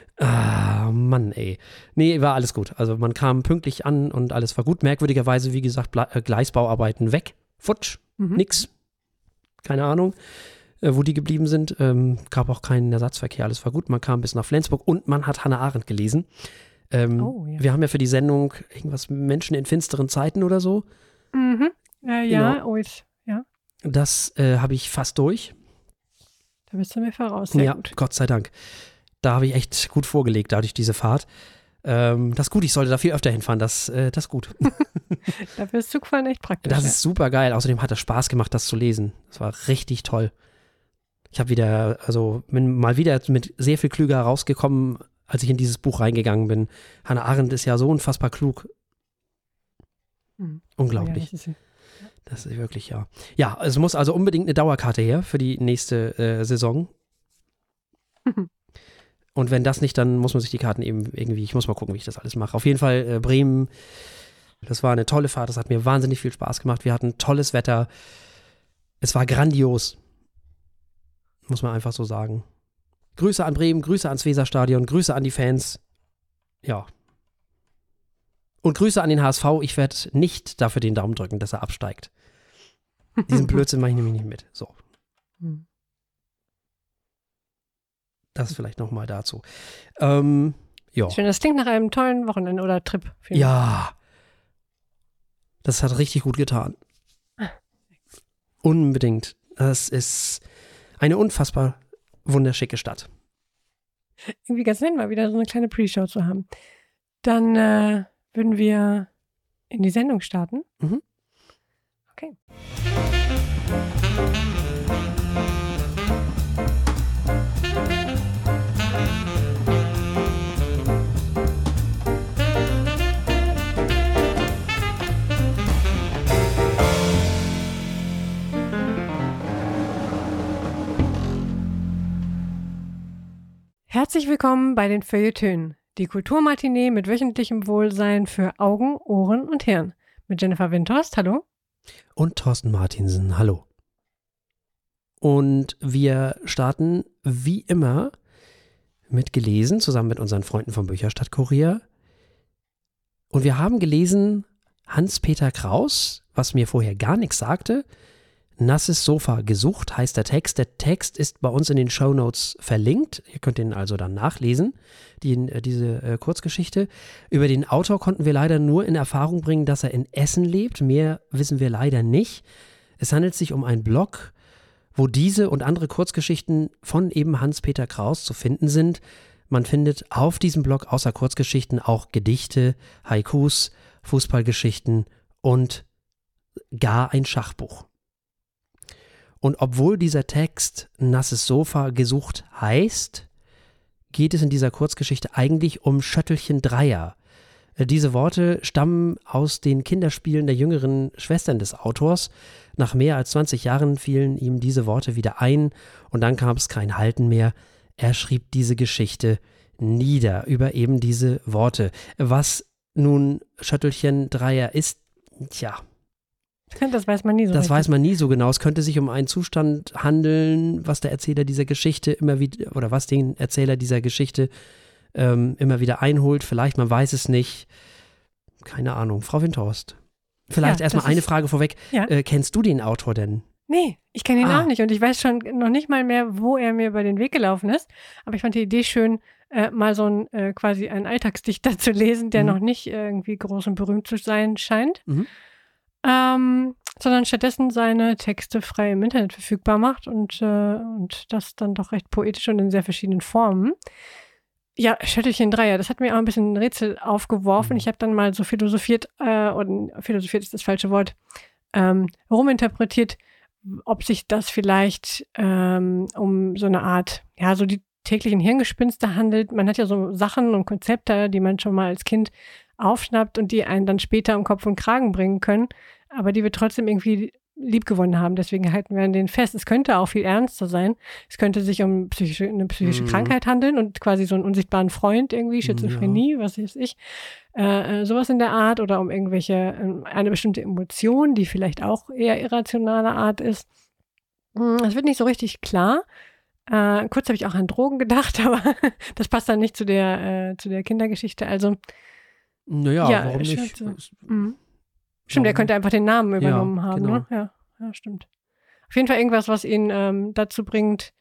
Mann, ey. Nee, war alles gut. Also man kam pünktlich an und alles war gut. Merkwürdigerweise, wie gesagt, Gleisbauarbeiten weg. Futsch, nix. Keine Ahnung, wo die geblieben sind. Gab auch keinen Ersatzverkehr, alles war gut. Man kam bis nach Flensburg und man hat Hannah Arendt gelesen. Wir haben ja für die Sendung irgendwas Menschen in finsteren Zeiten oder so. Genau. Ja. Das habe ich fast durch. Da bist du mir voraus. Sehr gut. Gott sei Dank. Da habe ich echt gut vorgelegt, dadurch diese Fahrt. Das ist gut, ich sollte da viel öfter hinfahren, das ist gut. Dafür ist Zugfahren echt praktisch. Das ist super geil, außerdem hat es Spaß gemacht, das zu lesen. Das war richtig toll. Ich habe bin mal wieder mit sehr viel klüger rausgekommen, als ich in dieses Buch reingegangen bin. Hannah Arendt ist ja so unfassbar klug. Unglaublich. Ja, das ist wirklich, ja. Ja, es muss also unbedingt eine Dauerkarte her für die nächste Saison. Und wenn das nicht, dann muss man sich die Karten eben irgendwie, ich muss mal gucken, wie ich das alles mache. Auf jeden Fall Bremen, das war eine tolle Fahrt, das hat mir wahnsinnig viel Spaß gemacht. Wir hatten tolles Wetter. Es war grandios. Muss man einfach so sagen. Grüße an Bremen, Grüße ans Weserstadion, Grüße an die Fans. Ja. Und Grüße an den HSV. Ich werde nicht dafür den Daumen drücken, dass er absteigt. Diesen Blödsinn mache ich nämlich nicht mit. So. Das vielleicht nochmal dazu. Ja. Schön, das klingt nach einem tollen Wochenende oder Trip. Ja. Das hat richtig gut getan. Unbedingt. Das ist eine unfassbar wunderschicke Stadt. Irgendwie ganz nett, mal wieder so eine kleine Pre-Show zu haben. Dann würden wir in die Sendung starten. Okay. Herzlich willkommen bei den Feuilletönen, Die Kulturmatinee mit wöchentlichem Wohlsein für Augen, Ohren und Hirn. Mit Jennifer Windhorst, hallo. Und Thorsten Martinsen, hallo. Und wir starten wie immer mit gelesen, zusammen mit unseren Freunden vom Bücherstadt-Kurier. Und wir haben gelesen Hans-Peter Kraus, was mir vorher gar nichts sagte. Nasses Sofa gesucht heißt der Text. Der Text ist bei uns in den Shownotes verlinkt. Ihr könnt den also dann nachlesen, diese Kurzgeschichte. Über den Autor konnten wir leider nur in Erfahrung bringen, dass er in Essen lebt. Mehr wissen wir leider nicht. Es handelt sich um einen Blog, wo diese und andere Kurzgeschichten von eben Hans-Peter Kraus zu finden sind. Man findet auf diesem Blog außer Kurzgeschichten auch Gedichte, Haikus, Fußballgeschichten und gar ein Schachbuch. Und obwohl dieser Text Nasses Sofa gesucht heißt, geht es in dieser Kurzgeschichte eigentlich um Schöttelchen Dreier. Diese Worte stammen aus den Kinderspielen der jüngeren Schwestern des Autors. Nach mehr als 20 Jahren fielen ihm diese Worte wieder ein und dann gab es kein Halten mehr. Er schrieb diese Geschichte nieder über eben diese Worte. Was nun Schöttelchen Dreier ist, tja. Das weiß man nie so. Das weiß man nie so genau. Es könnte sich um einen Zustand handeln, was der Erzähler dieser Geschichte immer wieder, oder was den Erzähler dieser Geschichte immer wieder einholt. Vielleicht, man weiß es nicht. Keine Ahnung. Frau Windhorst. Vielleicht erstmal eine Frage vorweg. Ja. Kennst du den Autor denn? Nee, ich kenne ihn auch nicht. Und ich weiß schon noch nicht mal mehr, wo er mir über den Weg gelaufen ist. Aber ich fand die Idee schön, mal so quasi einen Alltagsdichter zu lesen, der noch nicht irgendwie groß und berühmt zu sein scheint. Sondern stattdessen seine Texte frei im Internet verfügbar macht und das dann doch recht poetisch und in sehr verschiedenen Formen. Ja, Schöttelchen Dreier, das hat mir auch ein bisschen ein Rätsel aufgeworfen. Ich habe dann mal so philosophiert, oder philosophiert ist das falsche Wort, ruminterpretiert, ob sich das vielleicht um so eine Art, ja, so die täglichen Hirngespinste handelt. Man hat ja so Sachen und Konzepte, die man schon mal als Kind aufschnappt und die einen dann später um Kopf und Kragen bringen können, aber die wir trotzdem irgendwie liebgewonnen haben. Deswegen halten wir an denen fest. Es könnte auch viel ernster sein. Es könnte sich um eine psychische Krankheit handeln und quasi so einen unsichtbaren Freund irgendwie, Schizophrenie, was weiß ich, sowas in der Art oder um eine bestimmte Emotion, die vielleicht auch eher irrationaler Art ist. Das wird nicht so richtig klar. Kurz habe ich auch an Drogen gedacht, aber das passt dann nicht zu der Kindergeschichte. Also naja, warum nicht? Stimmt, er könnte einfach den Namen übernommen haben, genau. Ne? Ja, stimmt. Auf jeden Fall irgendwas, was ihn dazu bringt,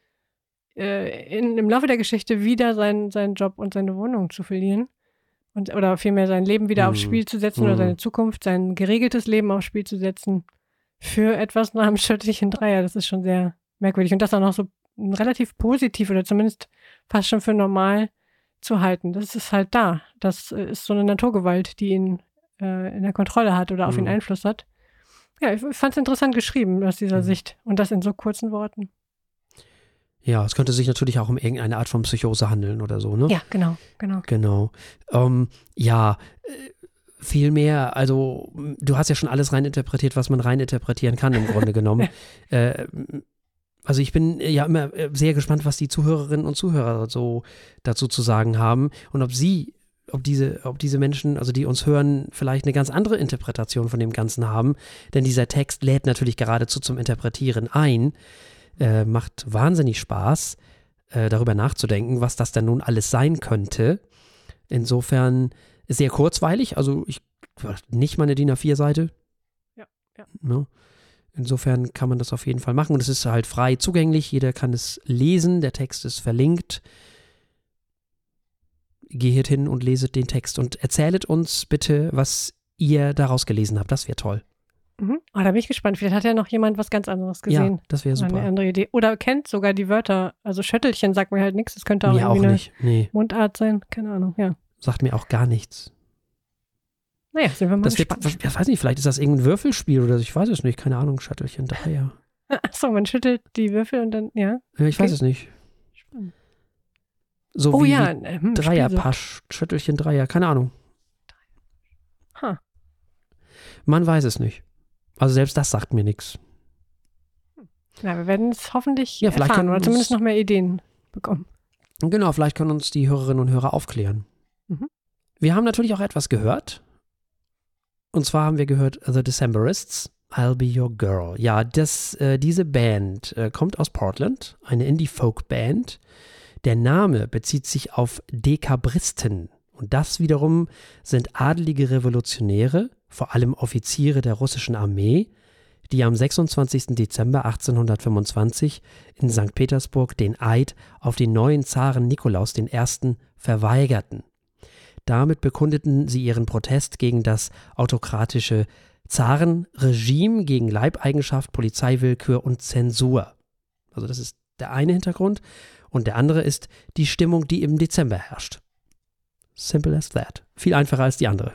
im Laufe der Geschichte wieder seinen Job und seine Wohnung zu verlieren. Oder vielmehr sein Leben wieder aufs Spiel zu setzen oder seine Zukunft, sein geregeltes Leben aufs Spiel zu setzen für etwas namens Schöttelchen Dreier. Das ist schon sehr merkwürdig. Und das auch noch so relativ positiv oder zumindest fast schon für normal zu halten. Das ist halt da. Das ist so eine Naturgewalt, die ihn in der Kontrolle hat oder auf ihn Einfluss hat. Ja, ich fand es interessant geschrieben aus dieser Sicht und das in so kurzen Worten. Ja, es könnte sich natürlich auch um irgendeine Art von Psychose handeln oder so, ne? Ja, genau. Viel mehr, also du hast ja schon alles reininterpretiert, was man reininterpretieren kann im Grunde genommen. Also ich bin ja immer sehr gespannt, was die Zuhörerinnen und Zuhörer so dazu zu sagen haben und ob diese Menschen, also die uns hören, vielleicht eine ganz andere Interpretation von dem Ganzen haben. Denn dieser Text lädt natürlich geradezu zum Interpretieren ein. Macht wahnsinnig Spaß, darüber nachzudenken, was das denn nun alles sein könnte. Insofern sehr kurzweilig, also nicht mal eine DIN A4-Seite. Ja. Ja. Insofern kann man das auf jeden Fall machen und es ist halt frei zugänglich, jeder kann es lesen, der Text ist verlinkt. Geht hin und leset den Text und erzählet uns bitte, was ihr daraus gelesen habt, das wäre toll. Da bin ich gespannt, vielleicht hat ja noch jemand was ganz anderes gesehen. Ja, das wäre super. Eine andere Idee. Oder kennt sogar die Wörter, also Schöttelchen sagt mir halt nichts, das könnte auch irgendwie eine Mundart sein, keine Ahnung, ja. Sagt mir auch gar nichts. Naja, sind wir mal gespannt. Ich weiß nicht, vielleicht ist das irgendein Würfelspiel oder so, ich weiß es nicht, keine Ahnung, Schöttelchen, Dreier. Achso, man schüttelt die Würfel und dann, ja. Ich weiß es nicht. Spannend. So wie Dreierpasch, Schöttelchen, Dreier, keine Ahnung. Man weiß es nicht. Also selbst das sagt mir nichts. Ja, wir werden es hoffentlich erfahren oder zumindest noch mehr Ideen bekommen. Genau, vielleicht können uns die Hörerinnen und Hörer aufklären. Wir haben natürlich auch etwas gehört. Und zwar haben wir gehört The Decemberists, I'll Be Your Girl. Ja, diese Band kommt aus Portland, eine Indie-Folk-Band. Der Name bezieht sich auf Dekabristen. Und das wiederum sind adelige Revolutionäre, vor allem Offiziere der russischen Armee, die am 26. Dezember 1825 in St. Petersburg den Eid auf den neuen Zaren Nikolaus I. verweigerten. Damit bekundeten sie ihren Protest gegen das autokratische Zarenregime, gegen Leibeigenschaft, Polizeiwillkür und Zensur. Also das ist der eine Hintergrund. Und der andere ist die Stimmung, die im Dezember herrscht. Simple as that. Viel einfacher als die andere.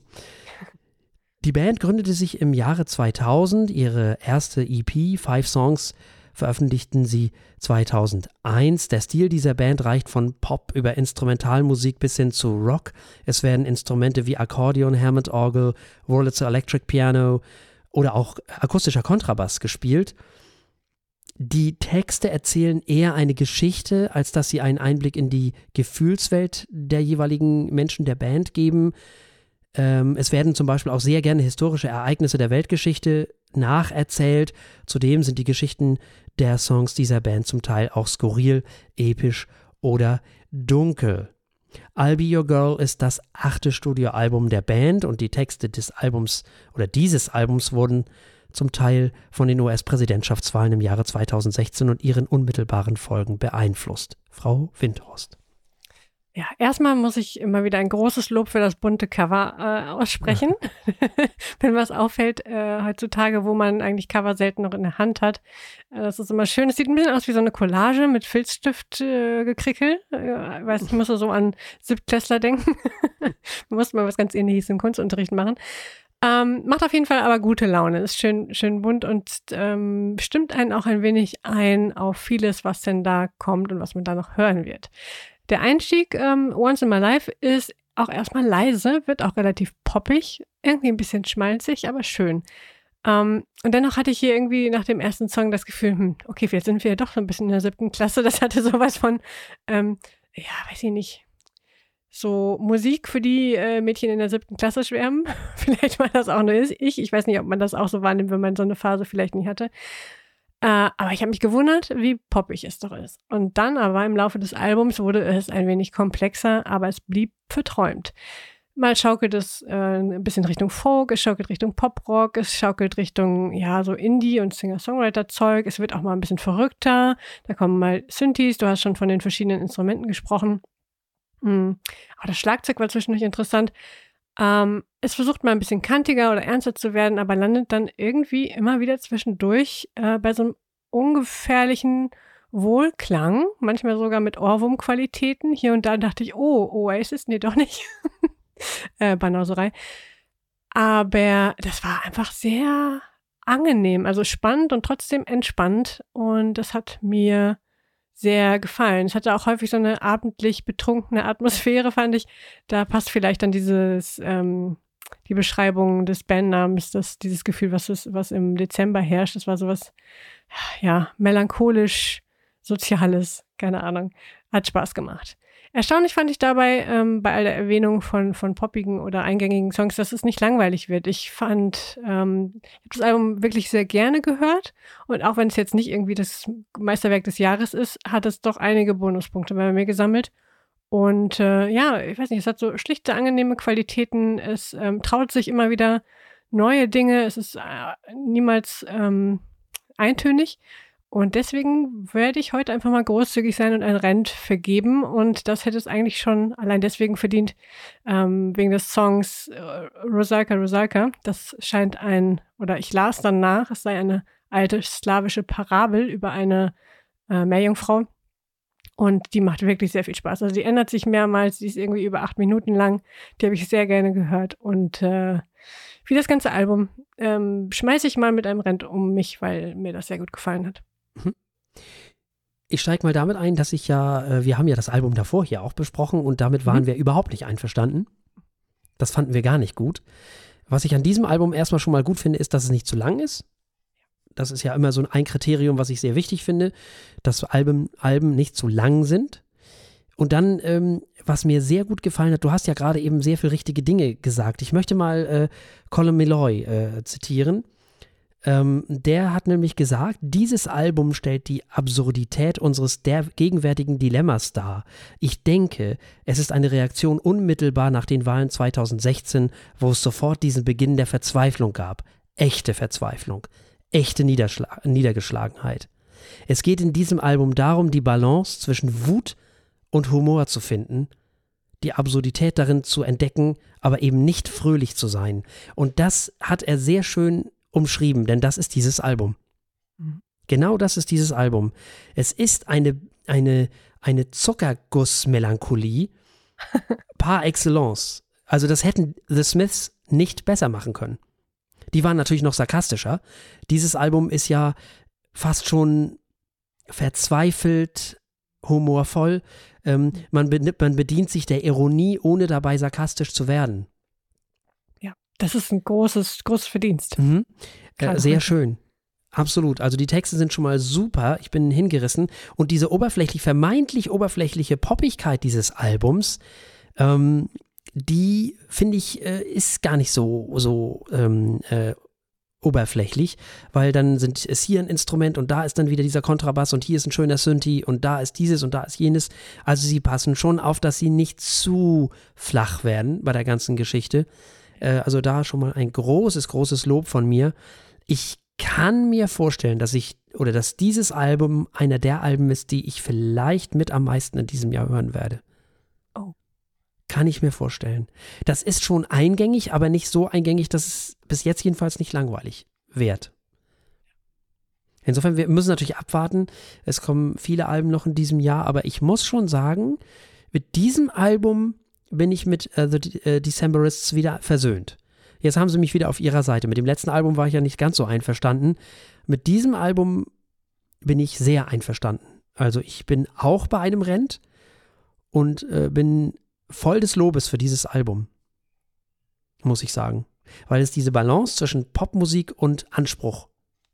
Die Band gründete sich im Jahre 2000. Ihre erste EP, 5 Songs, veröffentlichten sie 2001. Der Stil dieser Band reicht von Pop über Instrumentalmusik bis hin zu Rock. Es werden Instrumente wie Akkordeon, Hammond-Orgel, Wurlitzer Electric Piano oder auch akustischer Kontrabass gespielt. Die Texte erzählen eher eine Geschichte, als dass sie einen Einblick in die Gefühlswelt der jeweiligen Menschen der Band geben. Es werden zum Beispiel auch sehr gerne historische Ereignisse der Weltgeschichte nacherzählt. Zudem sind die Geschichten der Songs dieser Band zum Teil auch skurril, episch oder dunkel. I'll Be Your Girl ist das 8. Studioalbum der Band und die Texte des Albums oder dieses Albums wurden zum Teil von den US-Präsidentschaftswahlen im Jahre 2016 und ihren unmittelbaren Folgen beeinflusst. Frau Windhorst. Ja, erstmal muss ich immer wieder ein großes Lob für das bunte Cover aussprechen. Wenn was auffällt heutzutage, wo man eigentlich Cover selten noch in der Hand hat. Das ist immer schön. Es sieht ein bisschen aus wie so eine Collage mit Filzstift gekrickel. Ich muss so an Siebtklässler denken. Wir mussten mal was ganz Ähnliches im Kunstunterricht machen. Macht auf jeden Fall aber gute Laune. Ist schön bunt und stimmt einen auch ein wenig ein auf vieles, was denn da kommt und was man da noch hören wird. Der Einstieg Once in My Life ist auch erstmal leise, wird auch relativ poppig, irgendwie ein bisschen schmalzig, aber schön. Und dennoch hatte ich hier irgendwie nach dem ersten Song das Gefühl, okay, jetzt sind wir ja doch so ein bisschen in der 7. Klasse. Das hatte sowas von, weiß ich nicht, so Musik, für die Mädchen in der 7. Klasse schwärmen. Vielleicht war das auch nur ich weiß nicht, ob man das auch so wahrnimmt, wenn man so eine Phase vielleicht nicht hatte. Aber ich habe mich gewundert, wie poppig es doch ist. Und dann aber im Laufe des Albums wurde es ein wenig komplexer, aber es blieb verträumt. Mal schaukelt es ein bisschen Richtung Folk, es schaukelt Richtung Poprock, es schaukelt Richtung, so Indie- und Singer-Songwriter-Zeug. Es wird auch mal ein bisschen verrückter. Da kommen mal Synthes, du hast schon von den verschiedenen Instrumenten gesprochen. Auch das Schlagzeug war zwischendurch interessant. Es versucht mal ein bisschen kantiger oder ernster zu werden, aber landet dann irgendwie immer wieder zwischendurch bei so einem ungefährlichen Wohlklang, manchmal sogar mit Ohrwurmqualitäten. Hier und da dachte ich, Oasis, nee, doch nicht. Banauserei. Aber das war einfach sehr angenehm, also spannend und trotzdem entspannt und das hat mir sehr gefallen. Es hatte auch häufig so eine abendlich betrunkene Atmosphäre, fand ich. Da passt vielleicht dann die Beschreibung des Bandnamens, dieses Gefühl, was im Dezember herrscht. Das war sowas, melancholisch Soziales, keine Ahnung. Hat Spaß gemacht. Erstaunlich fand ich dabei, bei all der Erwähnung von poppigen oder eingängigen Songs, dass es nicht langweilig wird. Ich habe das Album wirklich sehr gerne gehört und auch wenn es jetzt nicht irgendwie das Meisterwerk des Jahres ist, hat es doch einige Bonuspunkte bei mir gesammelt. Und ich weiß nicht, es hat so schlichte, angenehme Qualitäten. Es traut sich immer wieder neue Dinge. Es ist niemals eintönig. Und deswegen werde ich heute einfach mal großzügig sein und ein Rent vergeben. Und das hätte es eigentlich schon allein deswegen verdient, wegen des Songs Rusalka, Rusalka. Das scheint ich las dann nach, es sei eine alte slawische Parabel über eine Meerjungfrau. Und die macht wirklich sehr viel Spaß. Also die ändert sich mehrmals, die ist irgendwie über 8 Minuten lang. Die habe ich sehr gerne gehört. Und wie das ganze Album schmeiße ich mal mit einem Rent um mich, weil mir das sehr gut gefallen hat. Ich steige mal damit ein, dass wir haben ja das Album davor hier auch besprochen und damit waren wir überhaupt nicht einverstanden. Das fanden wir gar nicht gut. Was ich an diesem Album erstmal schon mal gut finde, ist, dass es nicht zu lang ist. Das ist ja immer so ein Kriterium, was ich sehr wichtig finde, dass Alben nicht zu lang sind. Und dann, was mir sehr gut gefallen hat, du hast ja gerade eben sehr viele richtige Dinge gesagt. Ich möchte mal Colin Meloy zitieren. Der hat nämlich gesagt, dieses Album stellt die Absurdität unseres gegenwärtigen Dilemmas dar. Ich denke, es ist eine Reaktion unmittelbar nach den Wahlen 2016, wo es sofort diesen Beginn der Verzweiflung gab. Echte Verzweiflung, echte Niedergeschlagenheit. Es geht in diesem Album darum, die Balance zwischen Wut und Humor zu finden, die Absurdität darin zu entdecken, aber eben nicht fröhlich zu sein. Und das hat er sehr schön umschrieben, denn das ist dieses Album. Mhm. Genau das ist dieses Album. Es ist eine Zuckerguss-Melancholie par excellence. Also das hätten The Smiths nicht besser machen können. Die waren natürlich noch sarkastischer. Dieses Album ist ja fast schon verzweifelt, humorvoll. Man bedient sich der Ironie, ohne dabei sarkastisch zu werden. Das ist ein großes Verdienst. Mhm. Sehr schön. Absolut. Also die Texte sind schon mal super. Ich bin hingerissen. Und diese vermeintlich oberflächliche Poppigkeit dieses Albums, die, finde ich, ist gar nicht so oberflächlich, weil dann ist hier ein Instrument und da ist dann wieder dieser Kontrabass und hier ist ein schöner Synthi und da ist dieses und da ist jenes. Also sie passen schon auf, dass sie nicht zu flach werden bei der ganzen Geschichte. Also da schon mal ein großes Lob von mir. Ich kann mir vorstellen, dass dieses Album einer der Alben ist, die ich vielleicht mit am meisten in diesem Jahr hören werde. Oh. Kann ich mir vorstellen. Das ist schon eingängig, aber nicht so eingängig, dass es bis jetzt jedenfalls nicht langweilig wird. Insofern, wir müssen natürlich abwarten. Es kommen viele Alben noch in diesem Jahr, aber ich muss schon sagen, mit diesem Album bin ich mit The Decemberists wieder versöhnt. Jetzt haben sie mich wieder auf ihrer Seite. Mit dem letzten Album war ich ja nicht ganz so einverstanden. Mit diesem Album bin ich sehr einverstanden. Also ich bin auch bei einem Rent und bin voll des Lobes für dieses Album, muss ich sagen. Weil es diese Balance zwischen Popmusik und Anspruch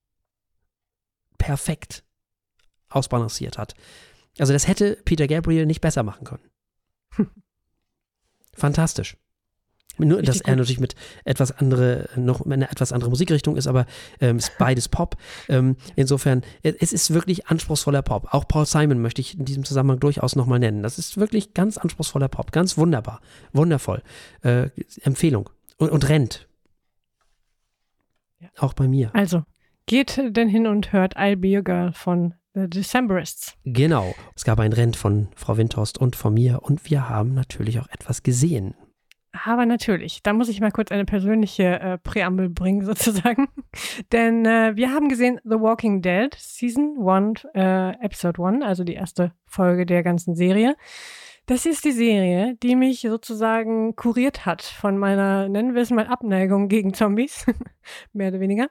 perfekt ausbalanciert hat. Also das hätte Peter Gabriel nicht besser machen können. Fantastisch. Nur, dass er natürlich mit noch eine etwas andere Musikrichtung ist, aber ist beides Pop. Insofern, es ist wirklich anspruchsvoller Pop. Auch Paul Simon möchte ich in diesem Zusammenhang durchaus nochmal nennen. Das ist wirklich ganz anspruchsvoller Pop. Ganz wunderbar. Wundervoll. Empfehlung. Und Rent. Ja. Auch bei mir. Also, geht denn hin und hört I'll Be Your Girl von The Decemberists. Genau. Es gab ein Rent von Frau Windhorst und von mir und wir haben natürlich auch etwas gesehen. Aber natürlich, da muss ich mal kurz eine persönliche Präambel bringen sozusagen, denn wir haben gesehen The Walking Dead, Season 1, Episode 1, also die erste Folge der ganzen Serie. Das ist die Serie, die mich sozusagen kuriert hat von meiner, nennen wir es mal, Abneigung gegen Zombies, mehr oder weniger.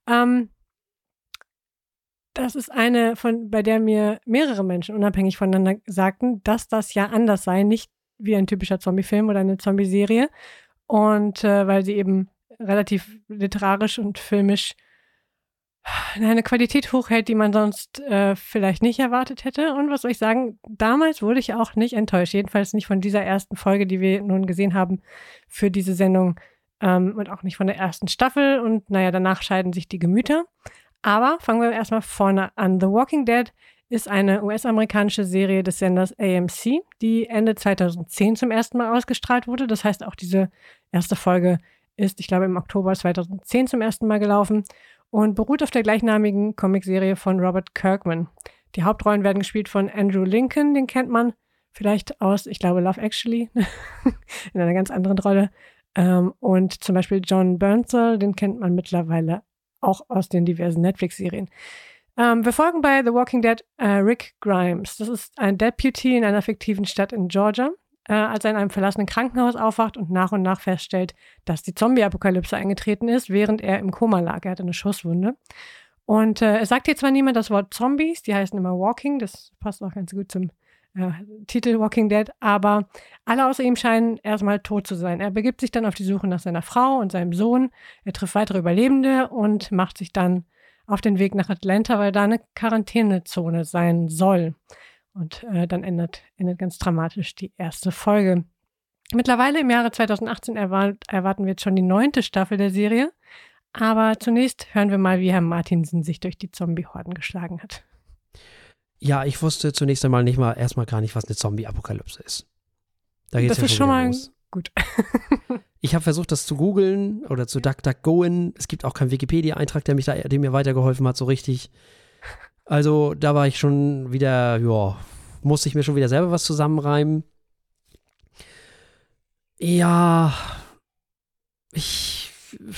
Das ist eine, bei der mir mehrere Menschen unabhängig voneinander sagten, dass das ja anders sei, nicht wie ein typischer Zombie-Film oder eine Zombie-Serie. Und weil sie eben relativ literarisch und filmisch eine Qualität hochhält, die man sonst vielleicht nicht erwartet hätte. Und was soll ich sagen, damals wurde ich auch nicht enttäuscht. Jedenfalls nicht von dieser ersten Folge, die wir nun gesehen haben für diese Sendung. Und auch nicht von der ersten Staffel. Und naja, danach scheiden sich die Gemüter. Aber fangen wir erstmal vorne an. The Walking Dead ist eine US-amerikanische Serie des Senders AMC, die Ende 2010 zum ersten Mal ausgestrahlt wurde. Das heißt, auch diese erste Folge ist, ich glaube, im Oktober 2010 zum ersten Mal gelaufen und beruht auf der gleichnamigen Comicserie von Robert Kirkman. Die Hauptrollen werden gespielt von Andrew Lincoln, den kennt man vielleicht aus, ich glaube, Love Actually, in einer ganz anderen Rolle. Und zum Beispiel John Bernthal, den kennt man mittlerweile auch aus den diversen Netflix-Serien. Wir folgen bei The Walking Dead Rick Grimes. Das ist ein Deputy in einer fiktiven Stadt in Georgia, als er in einem verlassenen Krankenhaus aufwacht und nach feststellt, dass die Zombie-Apokalypse eingetreten ist, während er im Koma lag. Er hatte eine Schusswunde. Und es sagt hier zwar niemand das Wort Zombies, die heißen immer Walking, das passt auch ganz gut zum Titel Walking Dead, aber alle außer ihm scheinen erstmal tot zu sein. Er begibt sich dann auf die Suche nach seiner Frau und seinem Sohn. Er trifft weitere Überlebende und macht sich dann auf den Weg nach Atlanta, weil da eine Quarantänezone sein soll. Und dann endet ganz dramatisch die erste Folge. Mittlerweile im Jahre 2018 erwarten wir jetzt schon die 9. Staffel der Serie. Aber zunächst hören wir mal, wie Herr Martinsen sich durch die Zombie-Horden geschlagen hat. Ja, ich wusste zunächst einmal erstmal gar nicht, was eine Zombie-Apokalypse ist. Da geht's das ist schon mal los. Gut. Ich habe versucht, das zu googeln oder zu DuckDuckGoen. Es gibt auch keinen Wikipedia-Eintrag, der mir weitergeholfen hat, so richtig. Also da war ich schon wieder, musste ich mir schon wieder selber was zusammenreimen. Ja, ich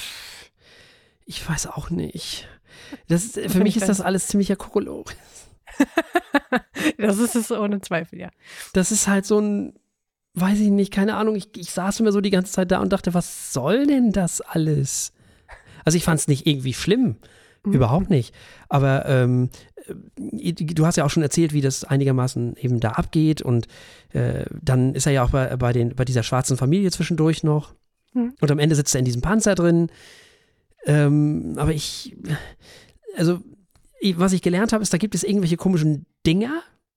weiß auch nicht. Für mich ist das alles ziemlicher Kokolores. Das ist es ohne Zweifel, ja. Das ist halt so ein, weiß ich nicht, keine Ahnung, ich saß immer so die ganze Zeit da und dachte, was soll denn das alles? Also ich fand es nicht irgendwie schlimm, überhaupt nicht. Aber du hast ja auch schon erzählt, wie das einigermaßen eben da abgeht und dann ist er ja auch bei dieser schwarzen Familie zwischendurch noch und am Ende sitzt er in diesem Panzer drin. Aber was ich gelernt habe, ist, da gibt es irgendwelche komischen Dinger,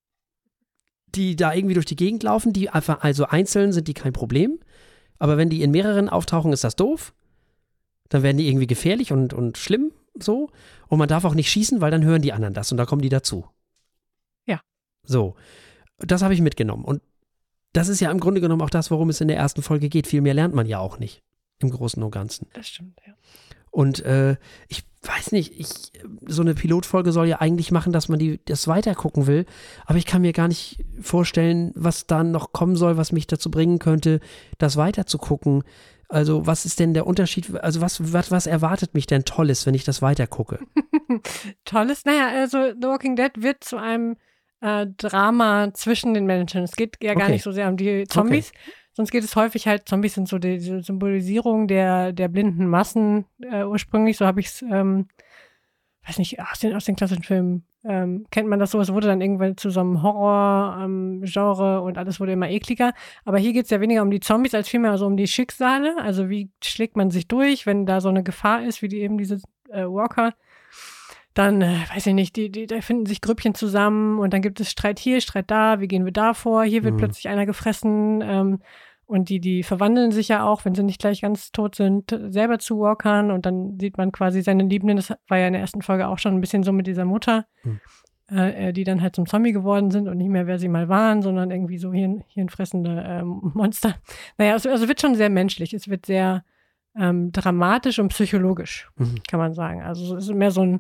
die da irgendwie durch die Gegend laufen, die einfach, also einzeln sind die kein Problem, aber wenn die in mehreren auftauchen, ist das doof. Dann werden die irgendwie gefährlich und schlimm, so. Und man darf auch nicht schießen, weil dann hören die anderen das und da kommen die dazu. Ja. So. Das habe ich mitgenommen. Und das ist ja im Grunde genommen auch das, worum es in der ersten Folge geht. Viel mehr lernt man ja auch nicht. Im Großen und Ganzen. Das stimmt, ja. Und ich weiß nicht, so eine Pilotfolge soll ja eigentlich machen, dass man das weitergucken will, aber ich kann mir gar nicht vorstellen, was da noch kommen soll, was mich dazu bringen könnte, das weiterzugucken. Also was ist denn der Unterschied, also was erwartet mich denn Tolles, wenn ich das weitergucke? Tolles? Naja, also The Walking Dead wird zu einem Drama zwischen den Menschen. Es geht ja gar nicht so sehr um die Zombies. Okay. Sonst geht es häufig halt, Zombies sind so diese Symbolisierung der blinden Massen ursprünglich, so habe ich es, weiß nicht, aus den klassischen Filmen kennt man das so, es wurde dann irgendwann zu so einem Horror-Genre und alles wurde immer ekliger, aber hier geht es ja weniger um die Zombies, als vielmehr so um die Schicksale, also wie schlägt man sich durch, wenn da so eine Gefahr ist, wie eben diese Walker, dann, weiß ich nicht, da finden sich Grüppchen zusammen und dann gibt es Streit hier, Streit da, wie gehen wir da vor, hier wird plötzlich einer gefressen und die verwandeln sich ja auch, wenn sie nicht gleich ganz tot sind, selber zu Walkern und dann sieht man quasi seine Liebenden, das war ja in der ersten Folge auch schon ein bisschen so mit dieser Mutter, die dann halt zum Zombie geworden sind und nicht mehr, wer sie mal waren, sondern irgendwie so hirnfressende Monster. Naja, also wird schon sehr menschlich, es wird sehr dramatisch und psychologisch, kann man sagen. Also es ist mehr so ein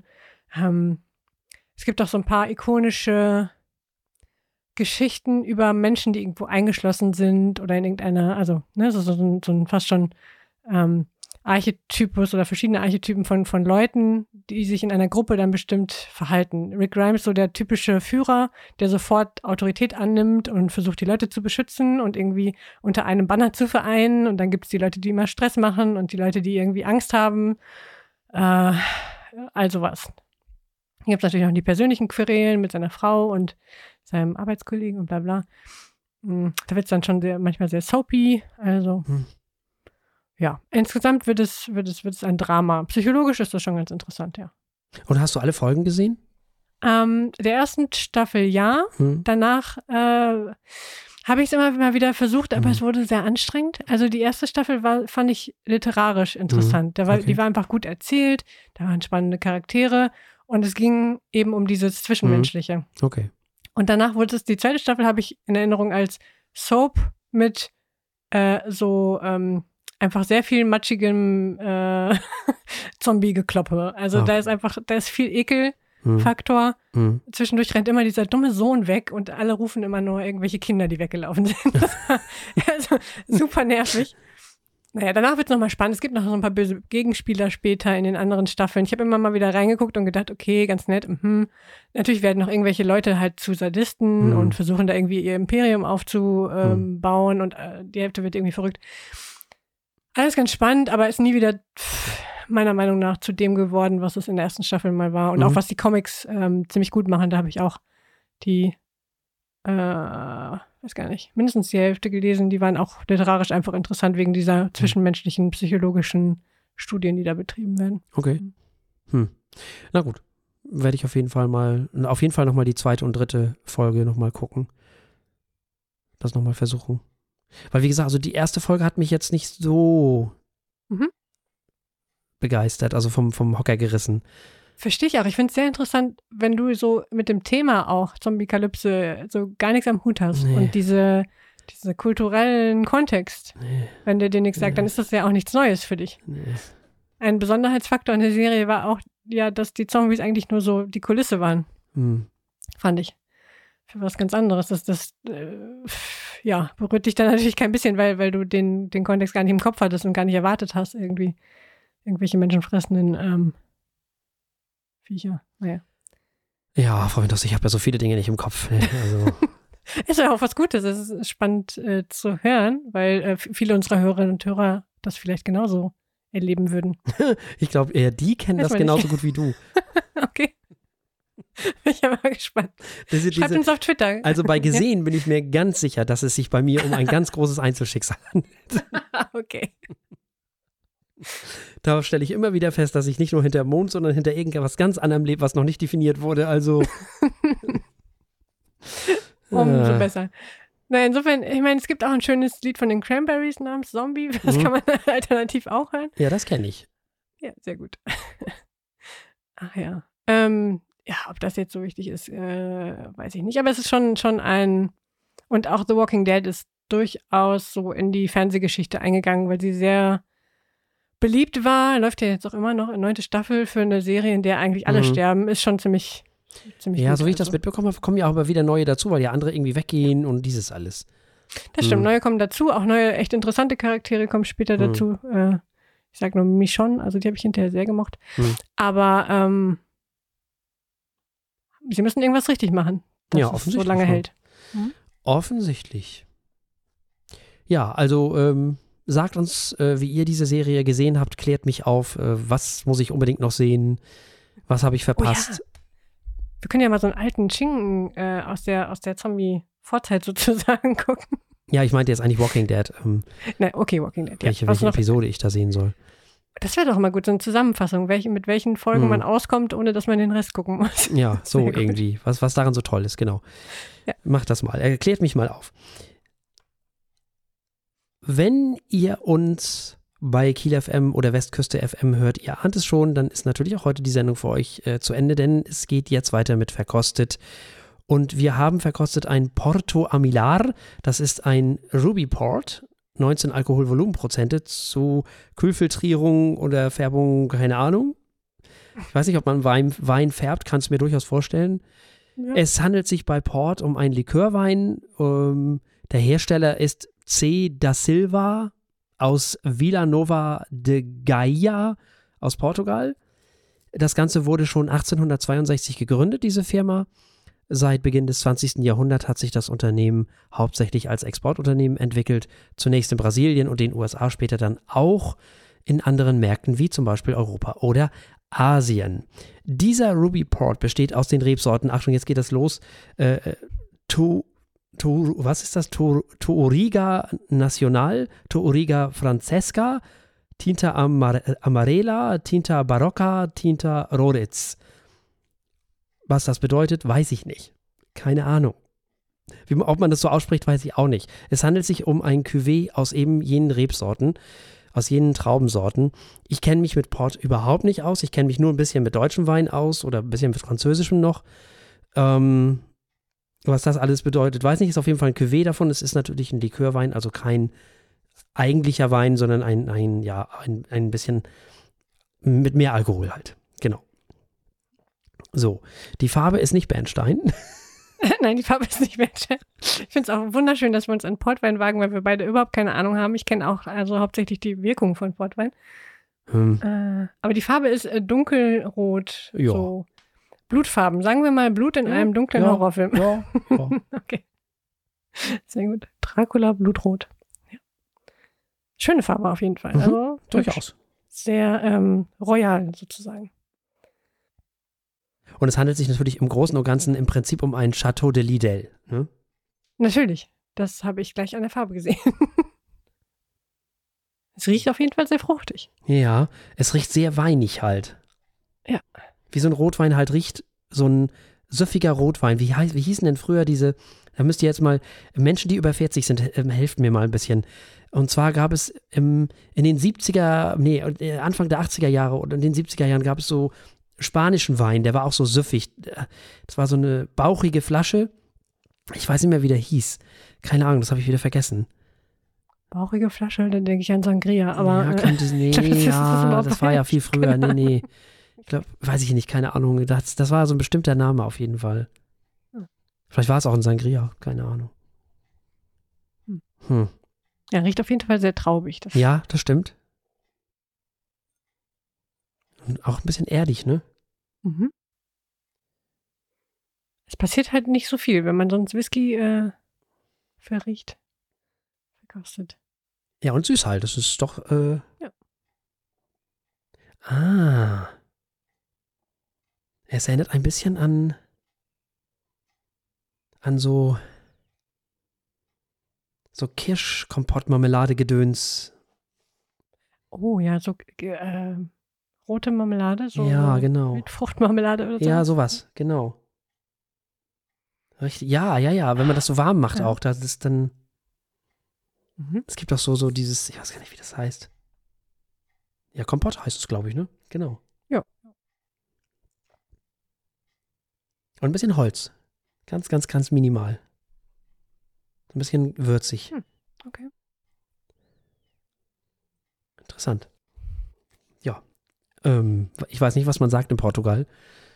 es gibt auch so ein paar ikonische Geschichten über Menschen, die irgendwo eingeschlossen sind oder in irgendeiner, also so ein fast schon Archetypus oder verschiedene Archetypen von Leuten, die sich in einer Gruppe dann bestimmt verhalten. Rick Grimes, so der typische Führer, der sofort Autorität annimmt und versucht, die Leute zu beschützen und irgendwie unter einem Banner zu vereinen. Und dann gibt es die Leute, die immer Stress machen und die Leute, die irgendwie Angst haben. Also was. Hier gibt es natürlich auch die persönlichen Querelen mit seiner Frau und seinem Arbeitskollegen und bla bla. Da wird es dann schon manchmal sehr soapy. Also ja, insgesamt wird es ein Drama. Psychologisch ist das schon ganz interessant, ja. Und hast du alle Folgen gesehen? Der ersten Staffel ja. Danach habe ich es immer mal wieder versucht, aber es wurde sehr anstrengend. Also die erste Staffel fand ich literarisch interessant. Die war einfach gut erzählt, da waren spannende Charaktere. Und es ging eben um dieses Zwischenmenschliche. Okay. Und danach wurde es, die zweite Staffel habe ich in Erinnerung als Soap mit einfach sehr viel matschigem Zombie-Gekloppe. Also da ist viel Ekelfaktor. Zwischendurch rennt immer dieser dumme Sohn weg und alle rufen immer nur irgendwelche Kinder, die weggelaufen sind. Also super nervig. Naja, danach wird es nochmal spannend. Es gibt noch so ein paar böse Gegenspieler später in den anderen Staffeln. Ich habe immer mal wieder reingeguckt und gedacht, okay, ganz nett. Natürlich werden noch irgendwelche Leute halt zu Sadisten und versuchen da irgendwie ihr Imperium aufzubauen und die Hälfte wird irgendwie verrückt. Alles ganz spannend, aber ist nie wieder meiner Meinung nach zu dem geworden, was es in der ersten Staffel mal war. Und auch was die Comics ziemlich gut machen, da habe ich auch die weiß gar nicht, mindestens die Hälfte gelesen, die waren auch literarisch einfach interessant wegen dieser zwischenmenschlichen, psychologischen Studien, die da betrieben werden. Okay. Na gut. werde ich auf jeden Fall nochmal die 2. und 3. Folge nochmal gucken. Das nochmal versuchen. Weil, wie gesagt, also die 1. Folge hat mich jetzt nicht so begeistert, also vom Hocker gerissen. Verstehe ich auch. Ich finde es sehr interessant, wenn du so mit dem Thema auch Zombie-Kalypse so gar nichts am Hut hast und diese kulturellen Kontext, wenn der dir nichts sagt, dann ist das ja auch nichts Neues für dich. Ein Besonderheitsfaktor in der Serie war auch, ja, dass die Zombies eigentlich nur so die Kulisse waren. Fand ich. Für was ganz anderes. Das berührt dich dann natürlich kein bisschen, weil du den Kontext gar nicht im Kopf hattest und gar nicht erwartet hast, irgendwie irgendwelche menschenfressenden Viecher. Naja. Ja, Frau Winters, ich habe ja so viele Dinge nicht im Kopf. Also. Ist ja auch was Gutes. Es ist spannend zu hören, weil viele unserer Hörerinnen und Hörer das vielleicht genauso erleben würden. Ich glaube, eher die kennen das genauso gut wie du. Okay. Ich bin mal gespannt. Schreibt uns auf Twitter. Also bei gesehen bin ich mir ganz sicher, dass es sich bei mir um ein ganz großes Einzelschicksal handelt. Okay. Da stelle ich immer wieder fest, dass ich nicht nur hinter dem Mond, sondern hinter irgendwas ganz anderem lebe, was noch nicht definiert wurde. Also umso besser. Na, insofern, ich meine, es gibt auch ein schönes Lied von den Cranberries namens Zombie. Das kann man alternativ auch hören. Ja, das kenne ich. Ja, sehr gut. Ach ja. Ja, ob das jetzt so wichtig ist, weiß ich nicht. Aber es ist schon ein, und auch The Walking Dead ist durchaus so in die Fernsehgeschichte eingegangen, weil sie sehr beliebt war. Läuft ja jetzt auch immer noch, 9. Staffel für eine Serie, in der eigentlich alle sterben, ist schon ziemlich ja, gut, so wie ich das mitbekommen habe, kommen ja auch immer wieder neue dazu, weil ja andere irgendwie weggehen und dieses alles. Das stimmt, neue kommen dazu, auch neue, echt interessante Charaktere kommen später dazu. Ich sag nur Michonne, also die habe ich hinterher sehr gemocht. Aber sie müssen irgendwas richtig machen, dass ja, es offensichtlich so lange hält. Offensichtlich. Ja, also sagt uns, wie ihr diese Serie gesehen habt, klärt mich auf, was muss ich unbedingt noch sehen, was habe ich verpasst. Oh ja. Wir können ja mal so einen alten Schinken aus der Zombie-Vorzeit sozusagen gucken. Ja, ich meinte jetzt eigentlich Walking Dead. Nein, okay, Walking Dead. Welche Episode ich da sehen soll. Das wäre doch mal gut, so eine Zusammenfassung, mit welchen Folgen man auskommt, ohne dass man den Rest gucken muss. Ja, so irgendwie. Was daran so toll ist, genau. Ja. Macht das mal. Erklärt mich mal auf. Wenn ihr uns bei Kiel FM oder Westküste FM hört, ihr ahnt es schon, dann ist natürlich auch heute die Sendung für euch zu Ende, denn es geht jetzt weiter mit Verkostet. Und wir haben verkostet ein Porto Amilar. Das ist ein Ruby Port, 19 Alkoholvolumenprozente zu Kühlfiltrierung oder Färbung, keine Ahnung. Ich weiß nicht, ob man Wein färbt, kann es mir durchaus vorstellen. Ja. Es handelt sich bei Port um einen Likörwein. Der Hersteller ist C. da Silva aus Vila Nova de Gaia aus Portugal. Das Ganze wurde schon 1862 gegründet, diese Firma. Seit Beginn des 20. Jahrhunderts hat sich das Unternehmen hauptsächlich als Exportunternehmen entwickelt, zunächst in Brasilien und den USA, später dann auch in anderen Märkten wie zum Beispiel Europa oder Asien. Dieser Ruby Port besteht aus den Rebsorten, Achtung, jetzt geht das los, was ist das? Touriga Nacional, Touriga Francesca, Tinta Amarela, Tinta Barocca, Tinta Roriz. Was das bedeutet, weiß ich nicht. Keine Ahnung. Ob man das so ausspricht, weiß ich auch nicht. Es handelt sich um ein Cuvée aus eben jenen Rebsorten, aus jenen Traubensorten. Ich kenne mich mit Port überhaupt nicht aus. Ich kenne mich nur ein bisschen mit deutschem Wein aus oder ein bisschen mit französischem noch. Was das alles bedeutet, weiß nicht. Ist auf jeden Fall ein Cuvée davon. Es ist natürlich ein Likörwein, also kein eigentlicher Wein, sondern ein bisschen mit mehr Alkohol halt. Genau. So, die Farbe ist nicht Bernstein. Nein, die Farbe ist nicht Bernstein. Ich finde es auch wunderschön, dass wir uns einen Portwein wagen, weil wir beide überhaupt keine Ahnung haben. Ich kenne auch also hauptsächlich die Wirkung von Portwein. Aber die Farbe ist dunkelrot, ja. So Blutfarben. Sagen wir mal Blut in einem dunklen Horrorfilm. Ja. Okay. Sehr gut. Dracula, Blutrot. Ja. Schöne Farbe auf jeden Fall. Also durchaus. Sehr royal sozusagen. Und es handelt sich natürlich im Großen und Ganzen im Prinzip um ein Chateau de Lidl. Ne? Natürlich. Das habe ich gleich an der Farbe gesehen. Es riecht auf jeden Fall sehr fruchtig. Ja, es riecht sehr weinig halt. Ja. wie so ein Rotwein halt riecht, so ein süffiger Rotwein. Wie hießen denn früher da müsst ihr jetzt mal, Menschen, die über 40 sind, helft mir mal ein bisschen. Und zwar gab es in den 70er, Anfang der 80er Jahre oder in den 70er Jahren gab es so spanischen Wein, der war auch so süffig. Das war so eine bauchige Flasche. Ich weiß nicht mehr, wie der hieß. Keine Ahnung, das habe ich wieder vergessen. Bauchige Flasche, dann denke ich an Sangria, aber. Ja, das war ja viel früher. Genau. Nee. Ich glaube, weiß ich nicht, keine Ahnung. Das war so ein bestimmter Name auf jeden Fall. Vielleicht war es auch ein Sangria, keine Ahnung. Ja, riecht auf jeden Fall sehr traubig. Ja, das stimmt. Und auch ein bisschen erdig, ne? Mhm. Es passiert halt nicht so viel, wenn man sonst Whisky verkostet. Ja, und süß halt. Das ist doch. Ja. Es erinnert ein bisschen an so Kirschkompott-Marmelade-Gedöns. Oh ja, so rote Marmelade, so ja, genau. mit Fruchtmarmelade oder so. Ja, sowas, genau. Richtig. Ja, wenn man das so warm macht auch, das ist dann. Es gibt auch so dieses, ich weiß gar nicht, wie das heißt. Ja, Kompott heißt es, glaube ich, ne? Genau. Ja. Und ein bisschen Holz. Ganz, ganz, ganz minimal. Ein bisschen würzig. Okay. Interessant. Ja. Ich weiß nicht, was man sagt in Portugal.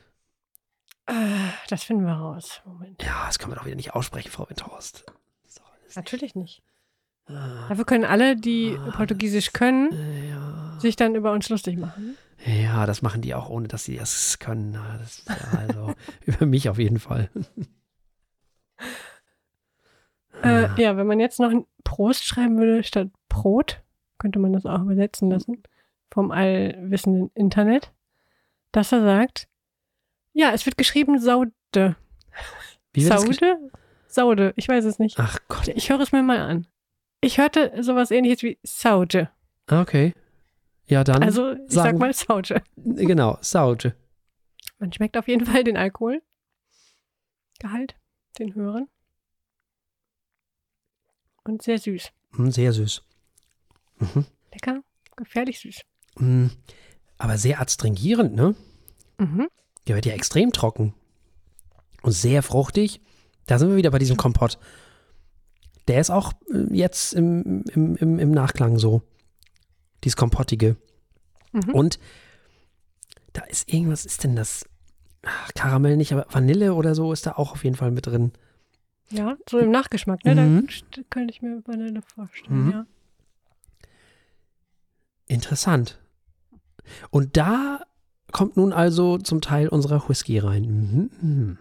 Das finden wir raus. Moment. Ja, das kann man doch wieder nicht aussprechen, Frau Windhorst. Natürlich nicht. Dafür können alle, die Portugiesisch können, sich dann über uns lustig machen. Ja, das machen die auch, ohne dass sie das können. Also über mich auf jeden Fall. Ja, wenn man jetzt noch ein Prost schreiben würde statt Brot, könnte man das auch übersetzen lassen vom allwissenden Internet, dass er sagt, ja, es wird geschrieben Saude. Wie wird Saude? Saude, ich weiß es nicht. Ach Gott. Ich höre es mir mal an. Ich hörte sowas ähnliches wie Saude. Okay. Ja, dann. Also, ich sag mal Saude. Genau, Saude. Man schmeckt auf jeden Fall den Alkoholgehalt, den höheren. Und sehr süß. Sehr süß. Lecker, gefährlich süß. Aber sehr adstringierend, ne? Der wird ja extrem trocken. Und sehr fruchtig. Da sind wir wieder bei diesem Kompott. Der ist auch jetzt im Nachklang so. Dieses Kompottige. Und da ist irgendwas, ist denn das? Karamell nicht, aber Vanille oder so ist da auch auf jeden Fall mit drin. Ja, so im Nachgeschmack, ne? Da könnte ich mir Vanille vorstellen, ja. Interessant. Und da kommt nun also zum Teil unserer Whisky rein.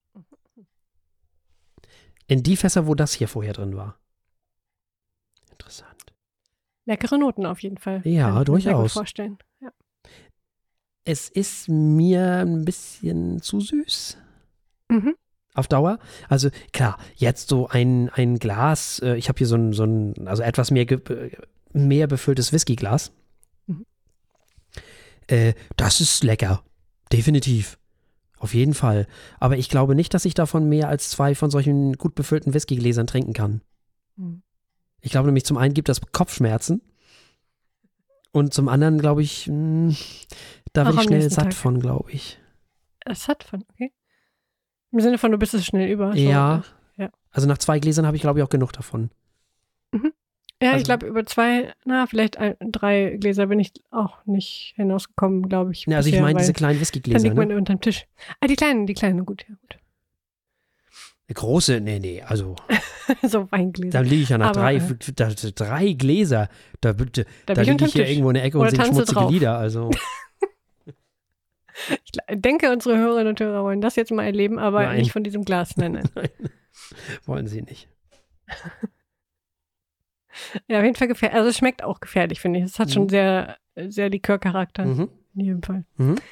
In die Fässer, wo das hier vorher drin war. Interessant. Leckere Noten auf jeden Fall. Ja, kann ich durchaus. mir sehr gut vorstellen. Ja. Es ist mir ein bisschen zu süß. Auf Dauer. Also klar, jetzt so ein Glas, ich habe hier so ein also etwas mehr befülltes Whiskyglas. Das ist lecker. Definitiv. Auf jeden Fall. Aber ich glaube nicht, dass ich davon mehr als 2 von solchen gut befüllten Whiskygläsern trinken kann. Ich glaube nämlich, zum einen gibt das Kopfschmerzen und zum anderen, glaube ich, da bin ich schnell satt von, glaube ich. Satt von, okay. Im Sinne von, du bist es schnell über. Ja. Also nach 2 Gläsern habe ich, glaube ich, auch genug davon. Ja, also, ich glaube, über 2, vielleicht 3 Gläser bin ich auch nicht hinausgekommen, glaube ich. Ja, also ich meine diese kleinen Whiskygläser. Dann liegt man unterm Tisch. Die kleinen, gut, ja gut. Eine große, nee, also. So Weingläser. Dann liege ich ja nach 3 Gläser. Da liege ich hier irgendwo in der Ecke und singe schmutzige Lieder, also. Ich denke, unsere Hörerinnen und Hörer wollen das jetzt mal erleben, aber nicht von diesem Glas. Nein. Wollen sie nicht. Ja, auf jeden Fall gefährlich. Also es schmeckt auch gefährlich, finde ich. Es hat schon sehr, sehr Likörcharakter. In jedem Fall.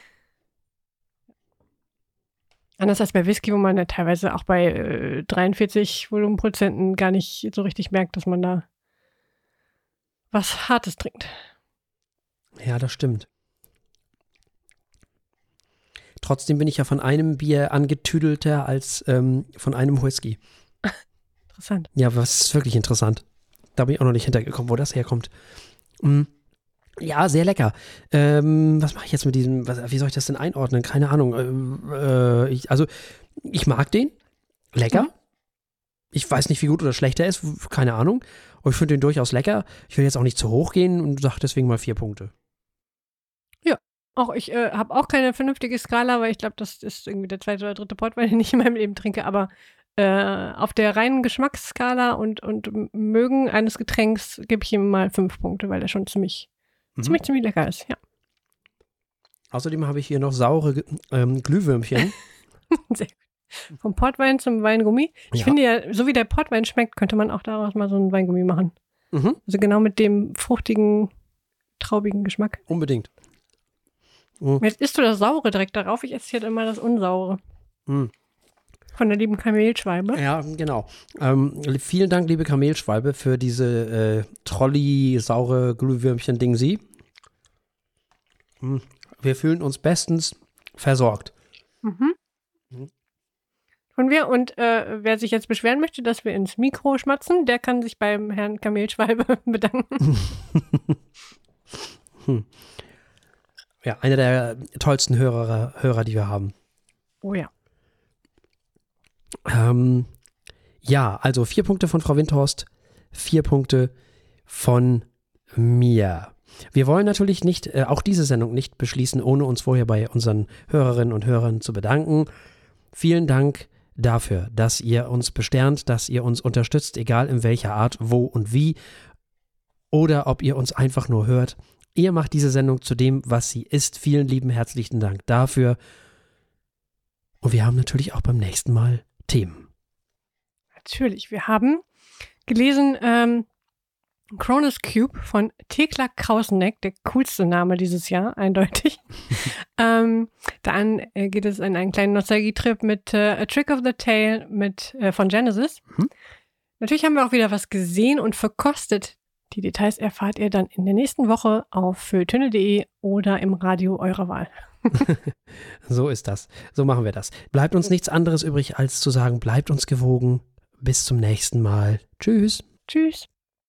Anders als bei Whisky, wo man ja teilweise auch bei 43 Volumenprozenten gar nicht so richtig merkt, dass man da was Hartes trinkt. Ja, das stimmt. Trotzdem bin ich ja von einem Bier angetüdelter als von einem Whisky. Interessant. Ja, was ist wirklich interessant. Da bin ich auch noch nicht hintergekommen, wo das herkommt. Ja, sehr lecker. Was mache ich jetzt mit diesem, wie soll ich das denn einordnen? Keine Ahnung. Ich mag den. Lecker. Ich weiß nicht, wie gut oder schlecht er ist. Keine Ahnung. Aber ich finde den durchaus lecker. Ich will jetzt auch nicht zu hoch gehen und sage deswegen mal 4 Punkte. Ja, auch ich habe auch keine vernünftige Skala, weil ich glaube, das ist irgendwie der 2. oder 3. Portwein, den ich in meinem Leben trinke. Aber auf der reinen Geschmacksskala und Mögen eines Getränks gebe ich ihm mal 5 Punkte, weil er schon ziemlich lecker ist, ja. Außerdem habe ich hier noch saure Glühwürmchen. Sehr gut. Vom Portwein zum Weingummi. Ich finde ja, so wie der Portwein schmeckt, könnte man auch daraus mal so einen Weingummi machen. Also genau mit dem fruchtigen, traubigen Geschmack. Unbedingt. Jetzt isst du das Saure direkt darauf. Ich esse hier immer das Unsaure. Von der lieben Kamelschwalbe. Ja, genau. Vielen Dank, liebe Kamelschwalbe, für diese Trolley-saure Glühwürmchen-Dingsi. Wir fühlen uns bestens versorgt. Tun wir. Und wer sich jetzt beschweren möchte, dass wir ins Mikro schmatzen, der kann sich beim Herrn Kamelschwalbe bedanken. Ja, einer der tollsten Hörer, die wir haben. Oh ja. Ja, also 4 Punkte von Frau Windhorst, 4 Punkte von mir. Wir wollen natürlich nicht, auch diese Sendung nicht beschließen, ohne uns vorher bei unseren Hörerinnen und Hörern zu bedanken. Vielen Dank dafür, dass ihr uns besternt, dass ihr uns unterstützt, egal in welcher Art, wo und wie, oder ob ihr uns einfach nur hört. Ihr macht diese Sendung zu dem, was sie ist. Vielen lieben herzlichen Dank dafür. Und wir haben natürlich auch beim nächsten Mal Themen. Natürlich. Wir haben gelesen Cronus Cube von Thekla Krauseneck, der coolste Name dieses Jahr, eindeutig. Dann geht es in einen kleinen Nostalgietrip mit A Trick of the Tail von Genesis. Natürlich haben wir auch wieder was gesehen und verkostet. Die Details erfahrt ihr dann in der nächsten Woche auf feuilletöne.de oder im Radio eurer Wahl. So ist das. So machen wir das. Bleibt uns nichts anderes übrig, als zu sagen, bleibt uns gewogen. Bis zum nächsten Mal. Tschüss. Tschüss.